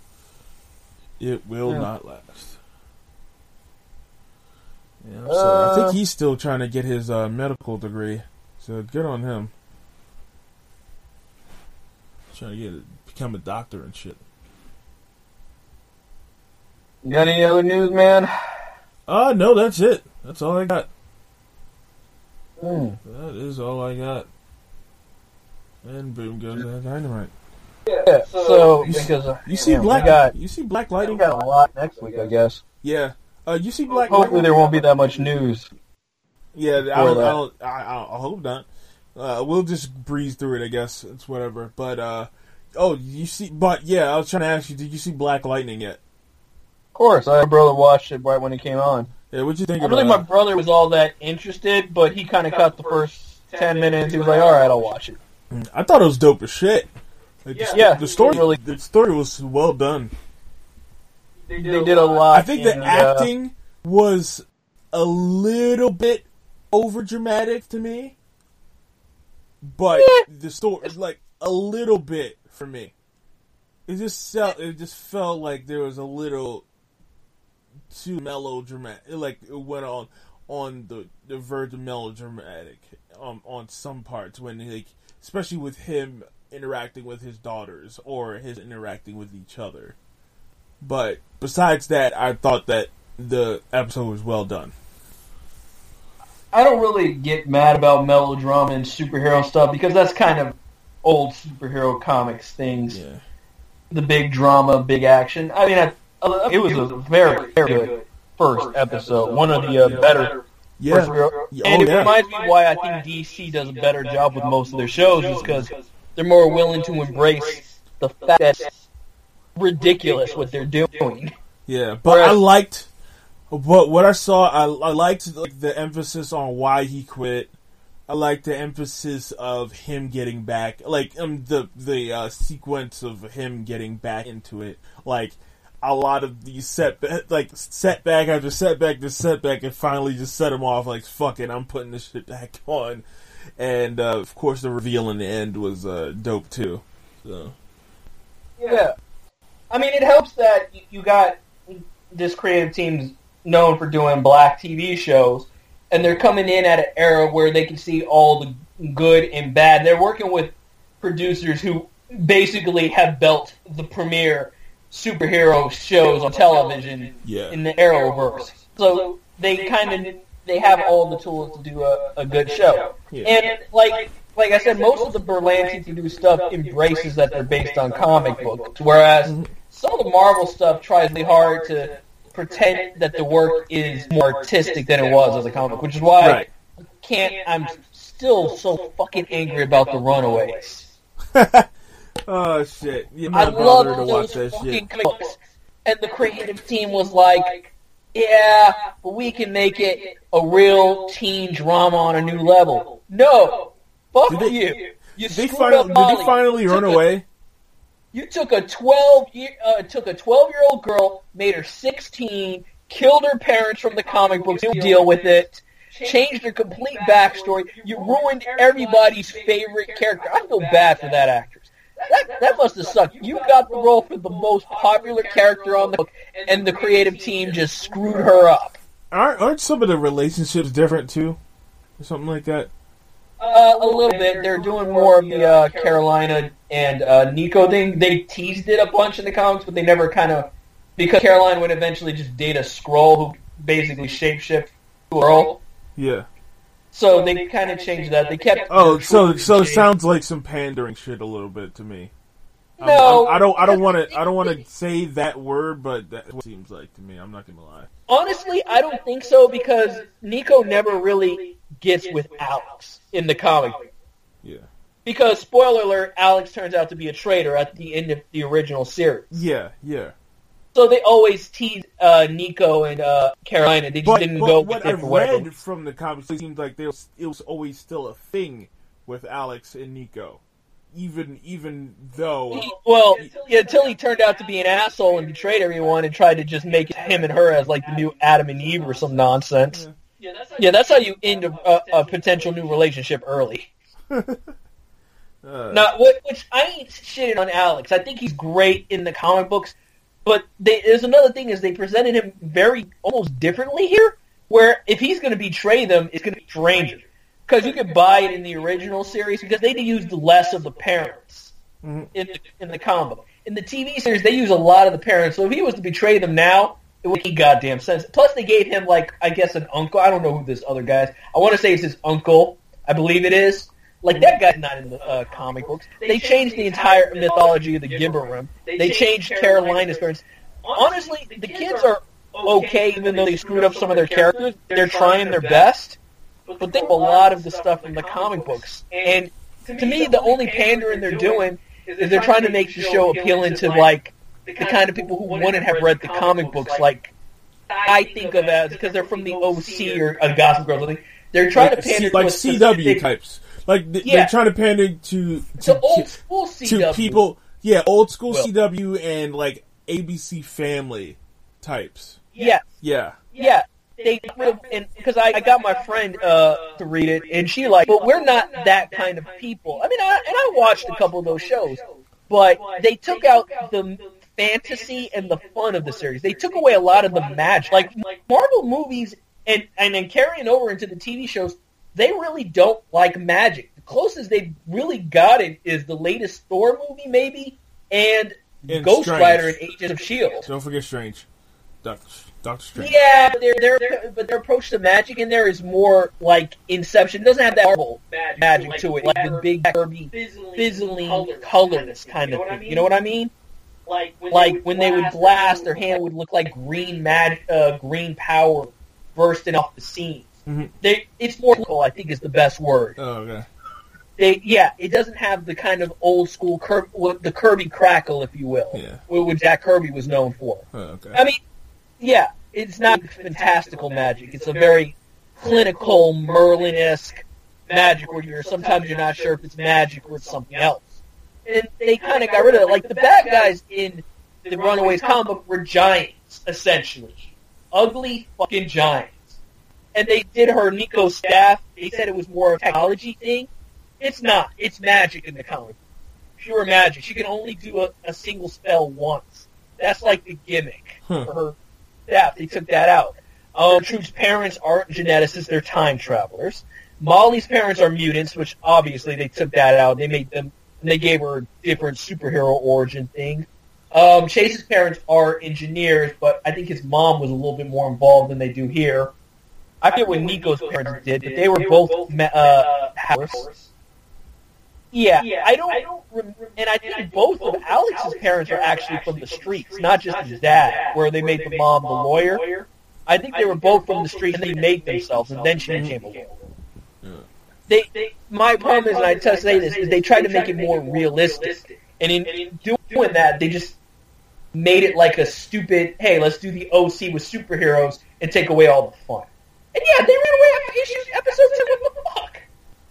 It will yeah. not last. Yeah, I'm sorry. Uh, I think he's still trying to get his uh, medical degree, so good on him. Trying to get become a doctor and shit. Got any other news, man? Uh, no, that's it. That's all I got. Hmm. That is all I got. And boom goes that dynamite. Yeah, so, You, because, uh, you see yeah, black? we got, you see Black we Lightning? got a lot next week, I guess. Yeah. Uh, you see Black? Hopefully there won't be that much news. Yeah, I for don't, I, that. don't, I, I I hope not. Uh, we'll just breeze through it, I guess. It's whatever. But, uh, oh, you see, but yeah, I was trying to ask you, did you see Black Lightning yet? Of course, my brother watched it right when it came on. Yeah, what'd you think I about don't think my it? brother was all that interested, but he kind of cut the first ten minutes. He was like, alright, I'll watch it. I thought it was dope as shit. Like, the, Yeah, the story, really- the story was well done. They did a lot. I think the in, uh, acting was a little bit over dramatic to me, but the story, like a little bit for me. It just felt, it just felt like there was a little too melodramatic. Like it went on on the the verge of melodramatic um, on some parts when like, especially with him interacting with his daughters or his interacting with each other. But besides that, I thought that the episode was well done. I don't really get mad about melodrama and superhero stuff because that's kind of old superhero comics things. Yeah. The big drama, big action. I mean, I, it was a very, very good first episode. One of the uh, better Yeah. first superhero. Yeah, And oh, it yeah. reminds me why I think D C does a better job with most of their shows is because they're more willing to embrace the fact that it's ridiculous what they're doing. Yeah, but Whereas- I liked what what I saw. I, I liked like, the emphasis on why he quit. I liked the emphasis of him getting back, like um the the uh, sequence of him getting back into it. Like a lot of these setback, like setback after setback to setback, and finally just set him off. Like fuck it, I'm putting this shit back on. And uh, of course, the reveal in the end was uh, dope too. So Yeah. I mean, it helps that y- you got this creative team's known for doing black T V shows, and they're coming in at an era where they can see all the good and bad. They're working with producers who basically have built the premier superhero shows on television yeah, in the Arrowverse. So they kind of they have all the tools to do a, a good show. yeah. And like like I said, most of the Berlanti produced stuff embraces that they're based on comic books, whereas some of the Marvel stuff tries really hard to pretend that the work is more artistic than it was as a comic, which is why Right. I can't. I'm still so fucking angry about the Runaways. Oh shit! You're I not love bothered to watch those that fucking shit. comic books, and the creative team was like, "Yeah, but we can make it a real teen drama on a new level." No, fuck Did they- you. You Did they screwed finally, up did Molly. they finally You run took a- away? You took a twelve year, uh, took a twelve year old girl, made her sixteen, killed her parents from the comic books. You deal with it. Changed her complete backstory. You ruined everybody's favorite character. I feel bad for that actress. That that must have sucked. You got the role for the most popular character on the book, and the creative team just screwed her up. Aren't, aren't some of the relationships different too, or something like that? Uh, a little bit. They're doing more of the uh, Carolina and uh, Nico thing. They teased it a bunch in the comics, but they never kind of, because Carolina would eventually just date a Skrull who basically shapeshift to a girl. Yeah. So they kind of changed that. They kept. Oh, so so it sounds like some pandering shit a little bit to me. I'm- No, I'm, I don't I don't want to I don't want to say that word, but that's what it seems like to me. I'm not gonna lie. Honestly, I don't think so because Nico never really gets with Alex in the comic. Yeah. Because, spoiler alert, Alex turns out to be a traitor at the end of the original series. Yeah, yeah. So they always tease uh, Nico and uh, Carolina. They just But, didn't but go what with it I've for whatever. read from the comics, it seems like there was, it was always still a thing with Alex and Nico, even even though. Well, yeah, until he turned out to be an asshole and betrayed everyone and tried to just make him and her as like the new Adam and Eve or some nonsense. Yeah, that's how you end a, a, a potential new relationship early. Uh, Now, what, which I ain't shitting on Alex. I think he's great in the comic books, but they, there's another thing is they presented him very almost differently here. Where if he's going to betray them, it's going to be stranger because you could buy it in the original series because they used less of the parents Mhm. in the in the comic book. In the T V series, they use a lot of the parents. So if he was to betray them now, it would make goddamn sense. Plus, they gave him, like, I guess an uncle. I don't know who this other guy is. I want to say it's his uncle. I believe it is. Like, that guy's not in the uh, comic books. They changed the entire mythology of the Gimber Rim. They changed Carolina's parents. Honestly, the kids are okay, even though they screwed up some of their characters. They're trying their best. But they have a lot of the stuff from the comic books. And to me, the only pandering they're doing is they're trying to make the show appealing to, like, the kind of people who wouldn't have read the comic books, like I think of as, because they're from the O C or uh, Gossip Girl. Like, they're trying like, to pander like to C W specific, types. Like th- Yeah. they're trying to pander to to, to old to, school C W. to people. Yeah, old school Well. C W and like A B C Family types. Yeah, Yeah. yeah. They because I, I got my friend uh, to read it, and she like, but we're not that kind of people. I mean, I, and I watched a couple of those shows, but they took out the fantasy and the fun of the series. They took away a lot of the magic. Like Marvel movies, and and then carrying over into the T V shows, they really don't like magic. The closest they've really got it is the latest Thor movie, maybe, and, And Ghost Strange. Rider and Agents of S H I E L D. Don't forget Strange. Doctor Doctor Strange. Yeah, but their their but their approach to magic in there is more like Inception. It doesn't have that Marvel magic to it, like the big Kirby fizzling colors kind of thing. You know what I mean? Like when they would blast, their hand would look like green mag, uh, green power bursting off the seams. Mm-hmm. They, it's more cool, I think, is the best word. Oh, okay. They, yeah, it doesn't have the kind of old school Kirby, the Kirby crackle, if you will, Yeah. which Jack Kirby was known for. Oh, okay. I mean, yeah, it's not fantastical magic. It's a very clinical, Merlin-esque magic where you're sometimes you're not sure if it's magic or it's something else. And they kind of got rid of it. Like, the bad guys in the Runaways comic book were giants, essentially. Ugly fucking giants. And they did her Nico's staff. They said it was more a technology thing. It's not. It's magic in the comic. Pure magic. She can only do a, a single spell once. That's like the gimmick Huh. for her staff. They took that out. Um, Truth's parents aren't geneticists. They're time travelers. Molly's parents are mutants, which obviously they took that out. They made them, they gave her a different superhero origin thing. Um, Chase's parents are engineers, but I think his mom was a little bit more involved than they do here. I forget what Nico's parents did, but they were both uh, Harris. Yeah, I don't, rem- and I think both of Alex's parents are actually from the streets, not just his dad, where they made the mom the lawyer. I think they were both from the streets, and they made themselves, and then she became a lawyer. They, they, my problem is, and I tell say this, is they tried to make it more realistic, and in doing that, they just made it like a stupid, hey, let's do the O C with superheroes and take away all the fun. And yeah, they ran away after issues, episode two. What the fuck?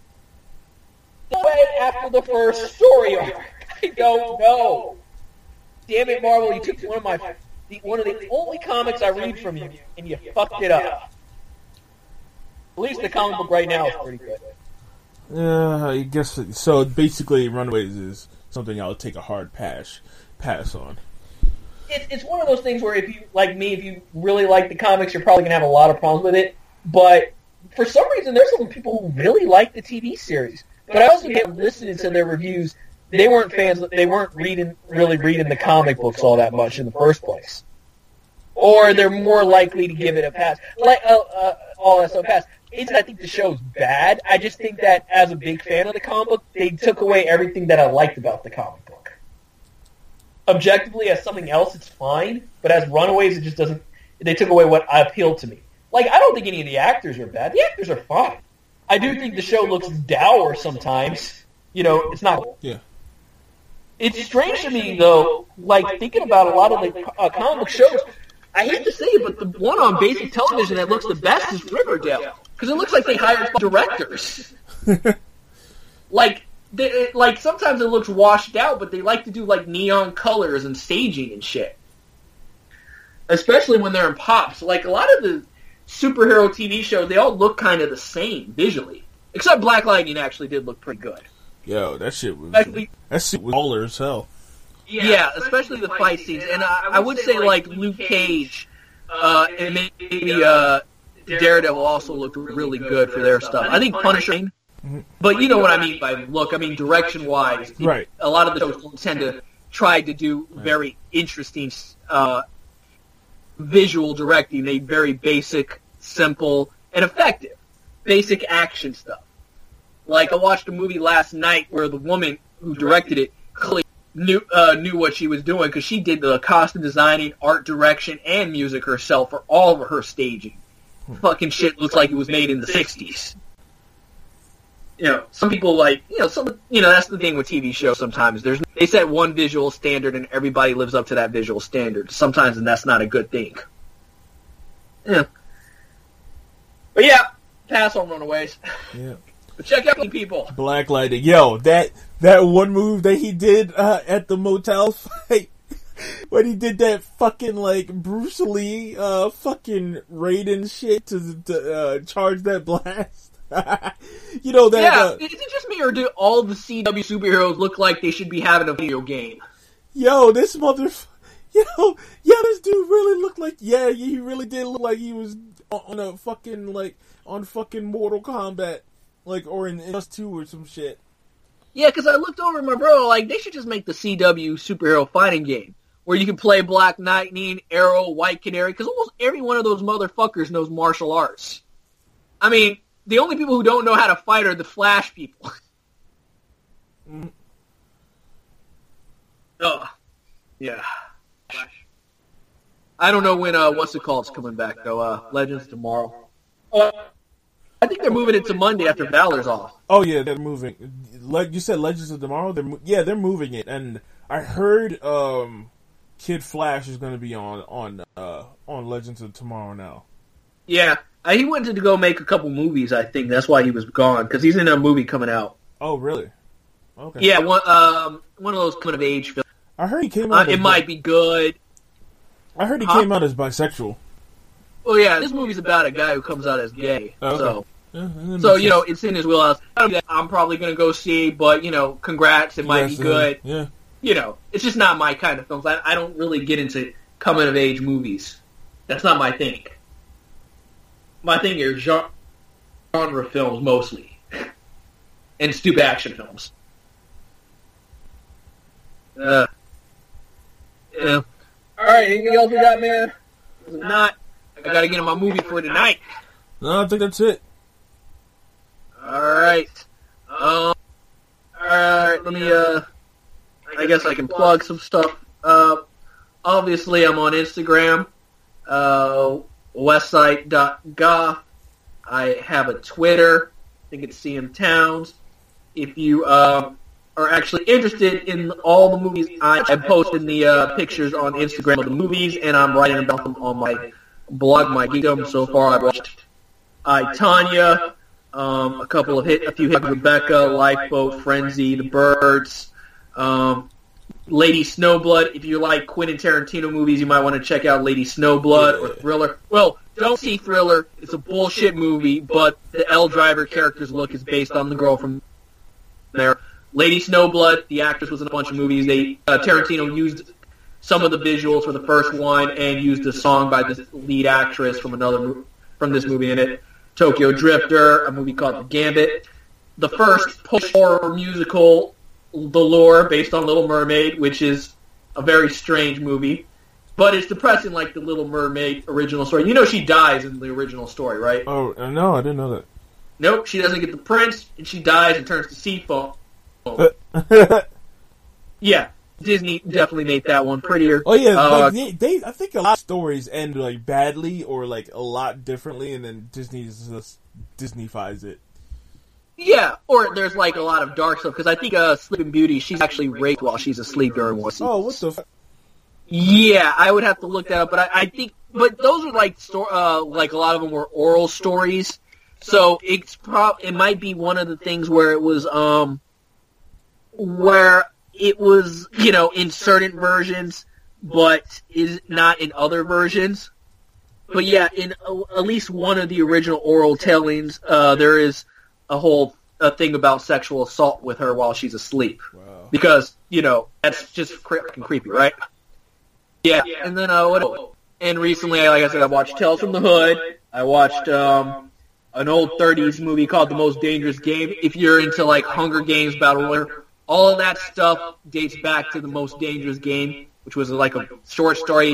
Away after the first story arc. I don't know. Damn it, Marvel! You took one of my, the, one of the only comics I read from you, and you fucked it up. At least the comic book right now is pretty good. Yeah, I guess so. Basically, Runaways is something I'll take a hard pass pass on. It's it's one of those things where if you like me, if you really like the comics, you're probably gonna have a lot of problems with it. But for some reason, there's some people who really like the T V series. But I also get listening to their reviews. They weren't fans. They weren't reading really reading the comic books all that much in the first place, or they're more likely to give it a pass. Like uh, uh, all that stuff pass. It's I think the show's bad. I just think that as a big fan of the comic book, they took away everything that I liked about the comic book. Objectively, as something else, it's fine. But as Runaways, it just doesn't. They took away what appealed to me. Like I don't think any of the actors are bad. The actors are fine. I do think the show looks dour sometimes. You know, it's not. Yeah. It's strange to me though. Like thinking about a lot of the uh, comic book shows. I hate to say it, but the one on basic television that looks the best is Riverdale. Because it looks like they hired directors. like, they, like sometimes it looks washed out, but they like to do like neon colors and staging and shit. Especially when they're in pops. Like a lot of the superhero T V shows, they all look kind of the same visually. Except Black Lightning actually did look pretty good. Yo, that shit was Especially, that shit was baller as hell. yeah, yeah, especially the fight scenes. And I, I would say like Luke Cage uh, and maybe uh, Daredevil also looked really good for their stuff. I think Punisher, but you know what I mean by look. I mean direction-wise. Right. A lot of the shows tend to try to do very interesting uh, visual directing. They very basic, simple, and effective. Basic action stuff. Like, I watched a movie last night where the woman who directed it clearly knew, uh, knew what she was doing because she did the costume designing, art direction, and music herself for all of her staging. Fucking shit looks like it was made in the sixties. You know, some people like, you know, some, you know, that's the thing with T V shows sometimes. There's, they set one visual standard and everybody lives up to that visual standard. Sometimes, and that's not a good thing. Yeah. But yeah, pass on Runaways. Yeah. But check out the people. Black Lightning. Yo, that that one move that he did uh, at the motel fight, when he did that fucking, like, Bruce Lee uh, fucking Raiden shit to, to uh, charge that blast. You know that. Yeah, uh, is it just me or do all the C W superheroes look like they should be having a video game? Yo, this motherfucker. Yo, yeah, this dude really looked like. Yeah, he really did look like he was on a fucking, like, on fucking Mortal Kombat. Like, or in Us two or some shit. Yeah, because I looked over at my bro, like, they should just make the C W superhero fighting game. Where you can play Black Lightning, Arrow, White Canary, because almost every one of those motherfuckers knows martial arts. I mean, the only people who don't know how to fight are the Flash people. mm. Oh, yeah. Flash. I don't know when, uh, what's it called, is coming back, though. Uh, Legends tomorrow. Uh, I think they're moving it to Monday after Valor's off. Oh, yeah, they're moving. Like you said, Legends of Tomorrow? They're, yeah, they're moving it. And I heard um, Kid Flash is going to be on on uh, on Legends of Tomorrow now. Yeah, uh, he wanted to go make a couple movies, I think. That's why he was gone, because he's in a movie coming out. Oh, really? Okay. Yeah, one, um, one of those coming-of-age films. I heard he came out uh, It might bi- be good. I heard he huh? came out as bisexual. Oh, yeah, this movie's about a guy who comes out as gay. Oh, okay. So, yeah, so you know, it's in his wheelhouse. I'm probably going to go see, but, you know, congrats, it might yes, be good. Uh, yeah. You know, it's just not my kind of films. I, I don't really get into coming-of-age movies. That's not my thing. My thing is genre, genre films, mostly. And stupid action films. Uh, yeah. Alright, anything else we got, man? If not, I gotta get in my movie for tonight. No, I think that's it. Alright. Um, alright, let me, uh, I guess I can plug some stuff. Uh, obviously I'm on Instagram, uh, westside dot ga. I have a Twitter. I think it's C M Towns. If you, uh, are actually interested in all the movies, I, I posted the uh, pictures on Instagram of the movies, and I'm writing about them on my blog, my Geekdom. So far, I've watched I, Tanya, um, a couple of hit, a few hits, Rebecca, Lifeboat, Frenzy, The Birds, um, Lady Snowblood. If you like Quentin Tarantino movies, you might want to check out Lady Snowblood or Thriller. Well, don't see Thriller. It's a bullshit movie, but the Elle Driver character's look is based on the girl from there. Lady Snowblood, the actress, was in a bunch of movies. They uh, Tarantino used some of the visuals for the first one and used a song by the lead actress from another from this movie in it. Tokyo Drifter, a movie called The Gambit. The first post-horror musical, The Lure, based on Little Mermaid, which is a very strange movie. But it's depressing like the Little Mermaid original story. You know she dies in the original story, right? Oh, no, I didn't know that. Nope, she doesn't get the prince, and she dies and turns to sea foam. Yeah, Disney definitely made that one prettier. Oh yeah, uh, like they, they, I think a lot of stories end like badly or like a lot differently, and then Disney just Disneyfies it. Yeah, or there's like a lot of dark stuff because I think uh, Sleeping Beauty, she's actually raped while she's asleep during one season. Oh, what the? F- Yeah, I would have to look that up, but I, I think, but those are like, sto- uh, like a lot of them were oral stories, so it's prob- it might be one of the things where it was, um, where it was, you know, in certain versions, but is not in other versions. But yeah, in uh, at least one of the original oral tellings, uh, there is a whole a thing about sexual assault with her while she's asleep. Wow. Because, you know, that's just cre- creepy, right? Yeah, and then, uh, what, and recently, like I said, I watched Tales from the Hood. I watched, um, an old thirties movie called The Most Dangerous Game. If you're into, like, Hunger Games, Battle Royale, all of that stuff dates back to The Most Dangerous Game, which was, like, a short story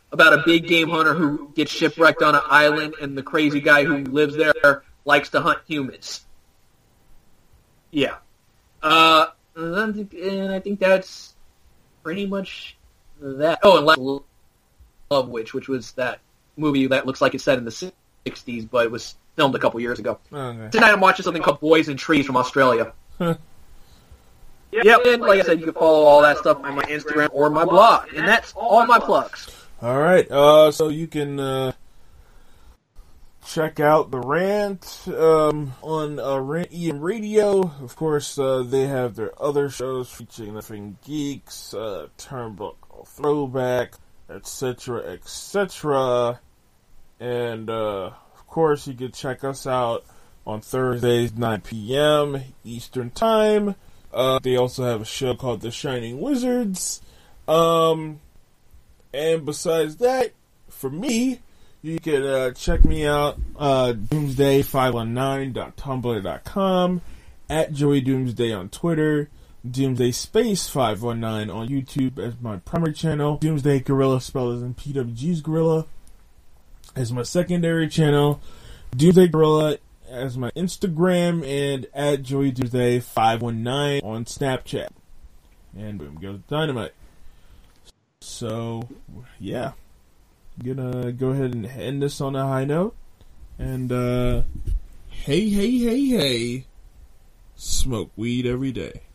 about a big game hunter who gets shipwrecked on an island, and the crazy guy who lives there likes to hunt humans. Yeah. Uh, and I think that's pretty much that. Oh, and Last Love Witch, which was that movie that looks like it's set in the sixties, but it was filmed a couple years ago. Okay. Tonight I'm watching something called Boys and Trees from Australia. Huh. Yep, and like I said, you can follow all that stuff on my Instagram or my blog, and that's all my plugs. All right, uh, so you can uh, check out the Rant um, on uh, Rant E M Radio. Of course, uh, they have their other shows featuring Nothing Geeks, uh, Turnbuckle Throwback, et cetera, et cetera. And uh, of course, you can check us out on Thursdays, nine p.m. Eastern Time. Uh, they also have a show called The Shining Wizards. Um, and besides that, for me, you can uh, check me out, uh, doomsday five one nine dot tumblr dot com, at Joey Doomsday on Twitter, Doomsday Space five one nine on YouTube as my primary channel, Doomsday Gorilla, spelled as in P W G's Gorilla, as my secondary channel, Doomsday Gorilla as my Instagram, and at Joey Doomsday five one nine on Snapchat. And boom goes Dynamite. So, yeah. Gonna go ahead and end this on a high note. And, uh, hey, hey, hey, hey. Smoke weed every day.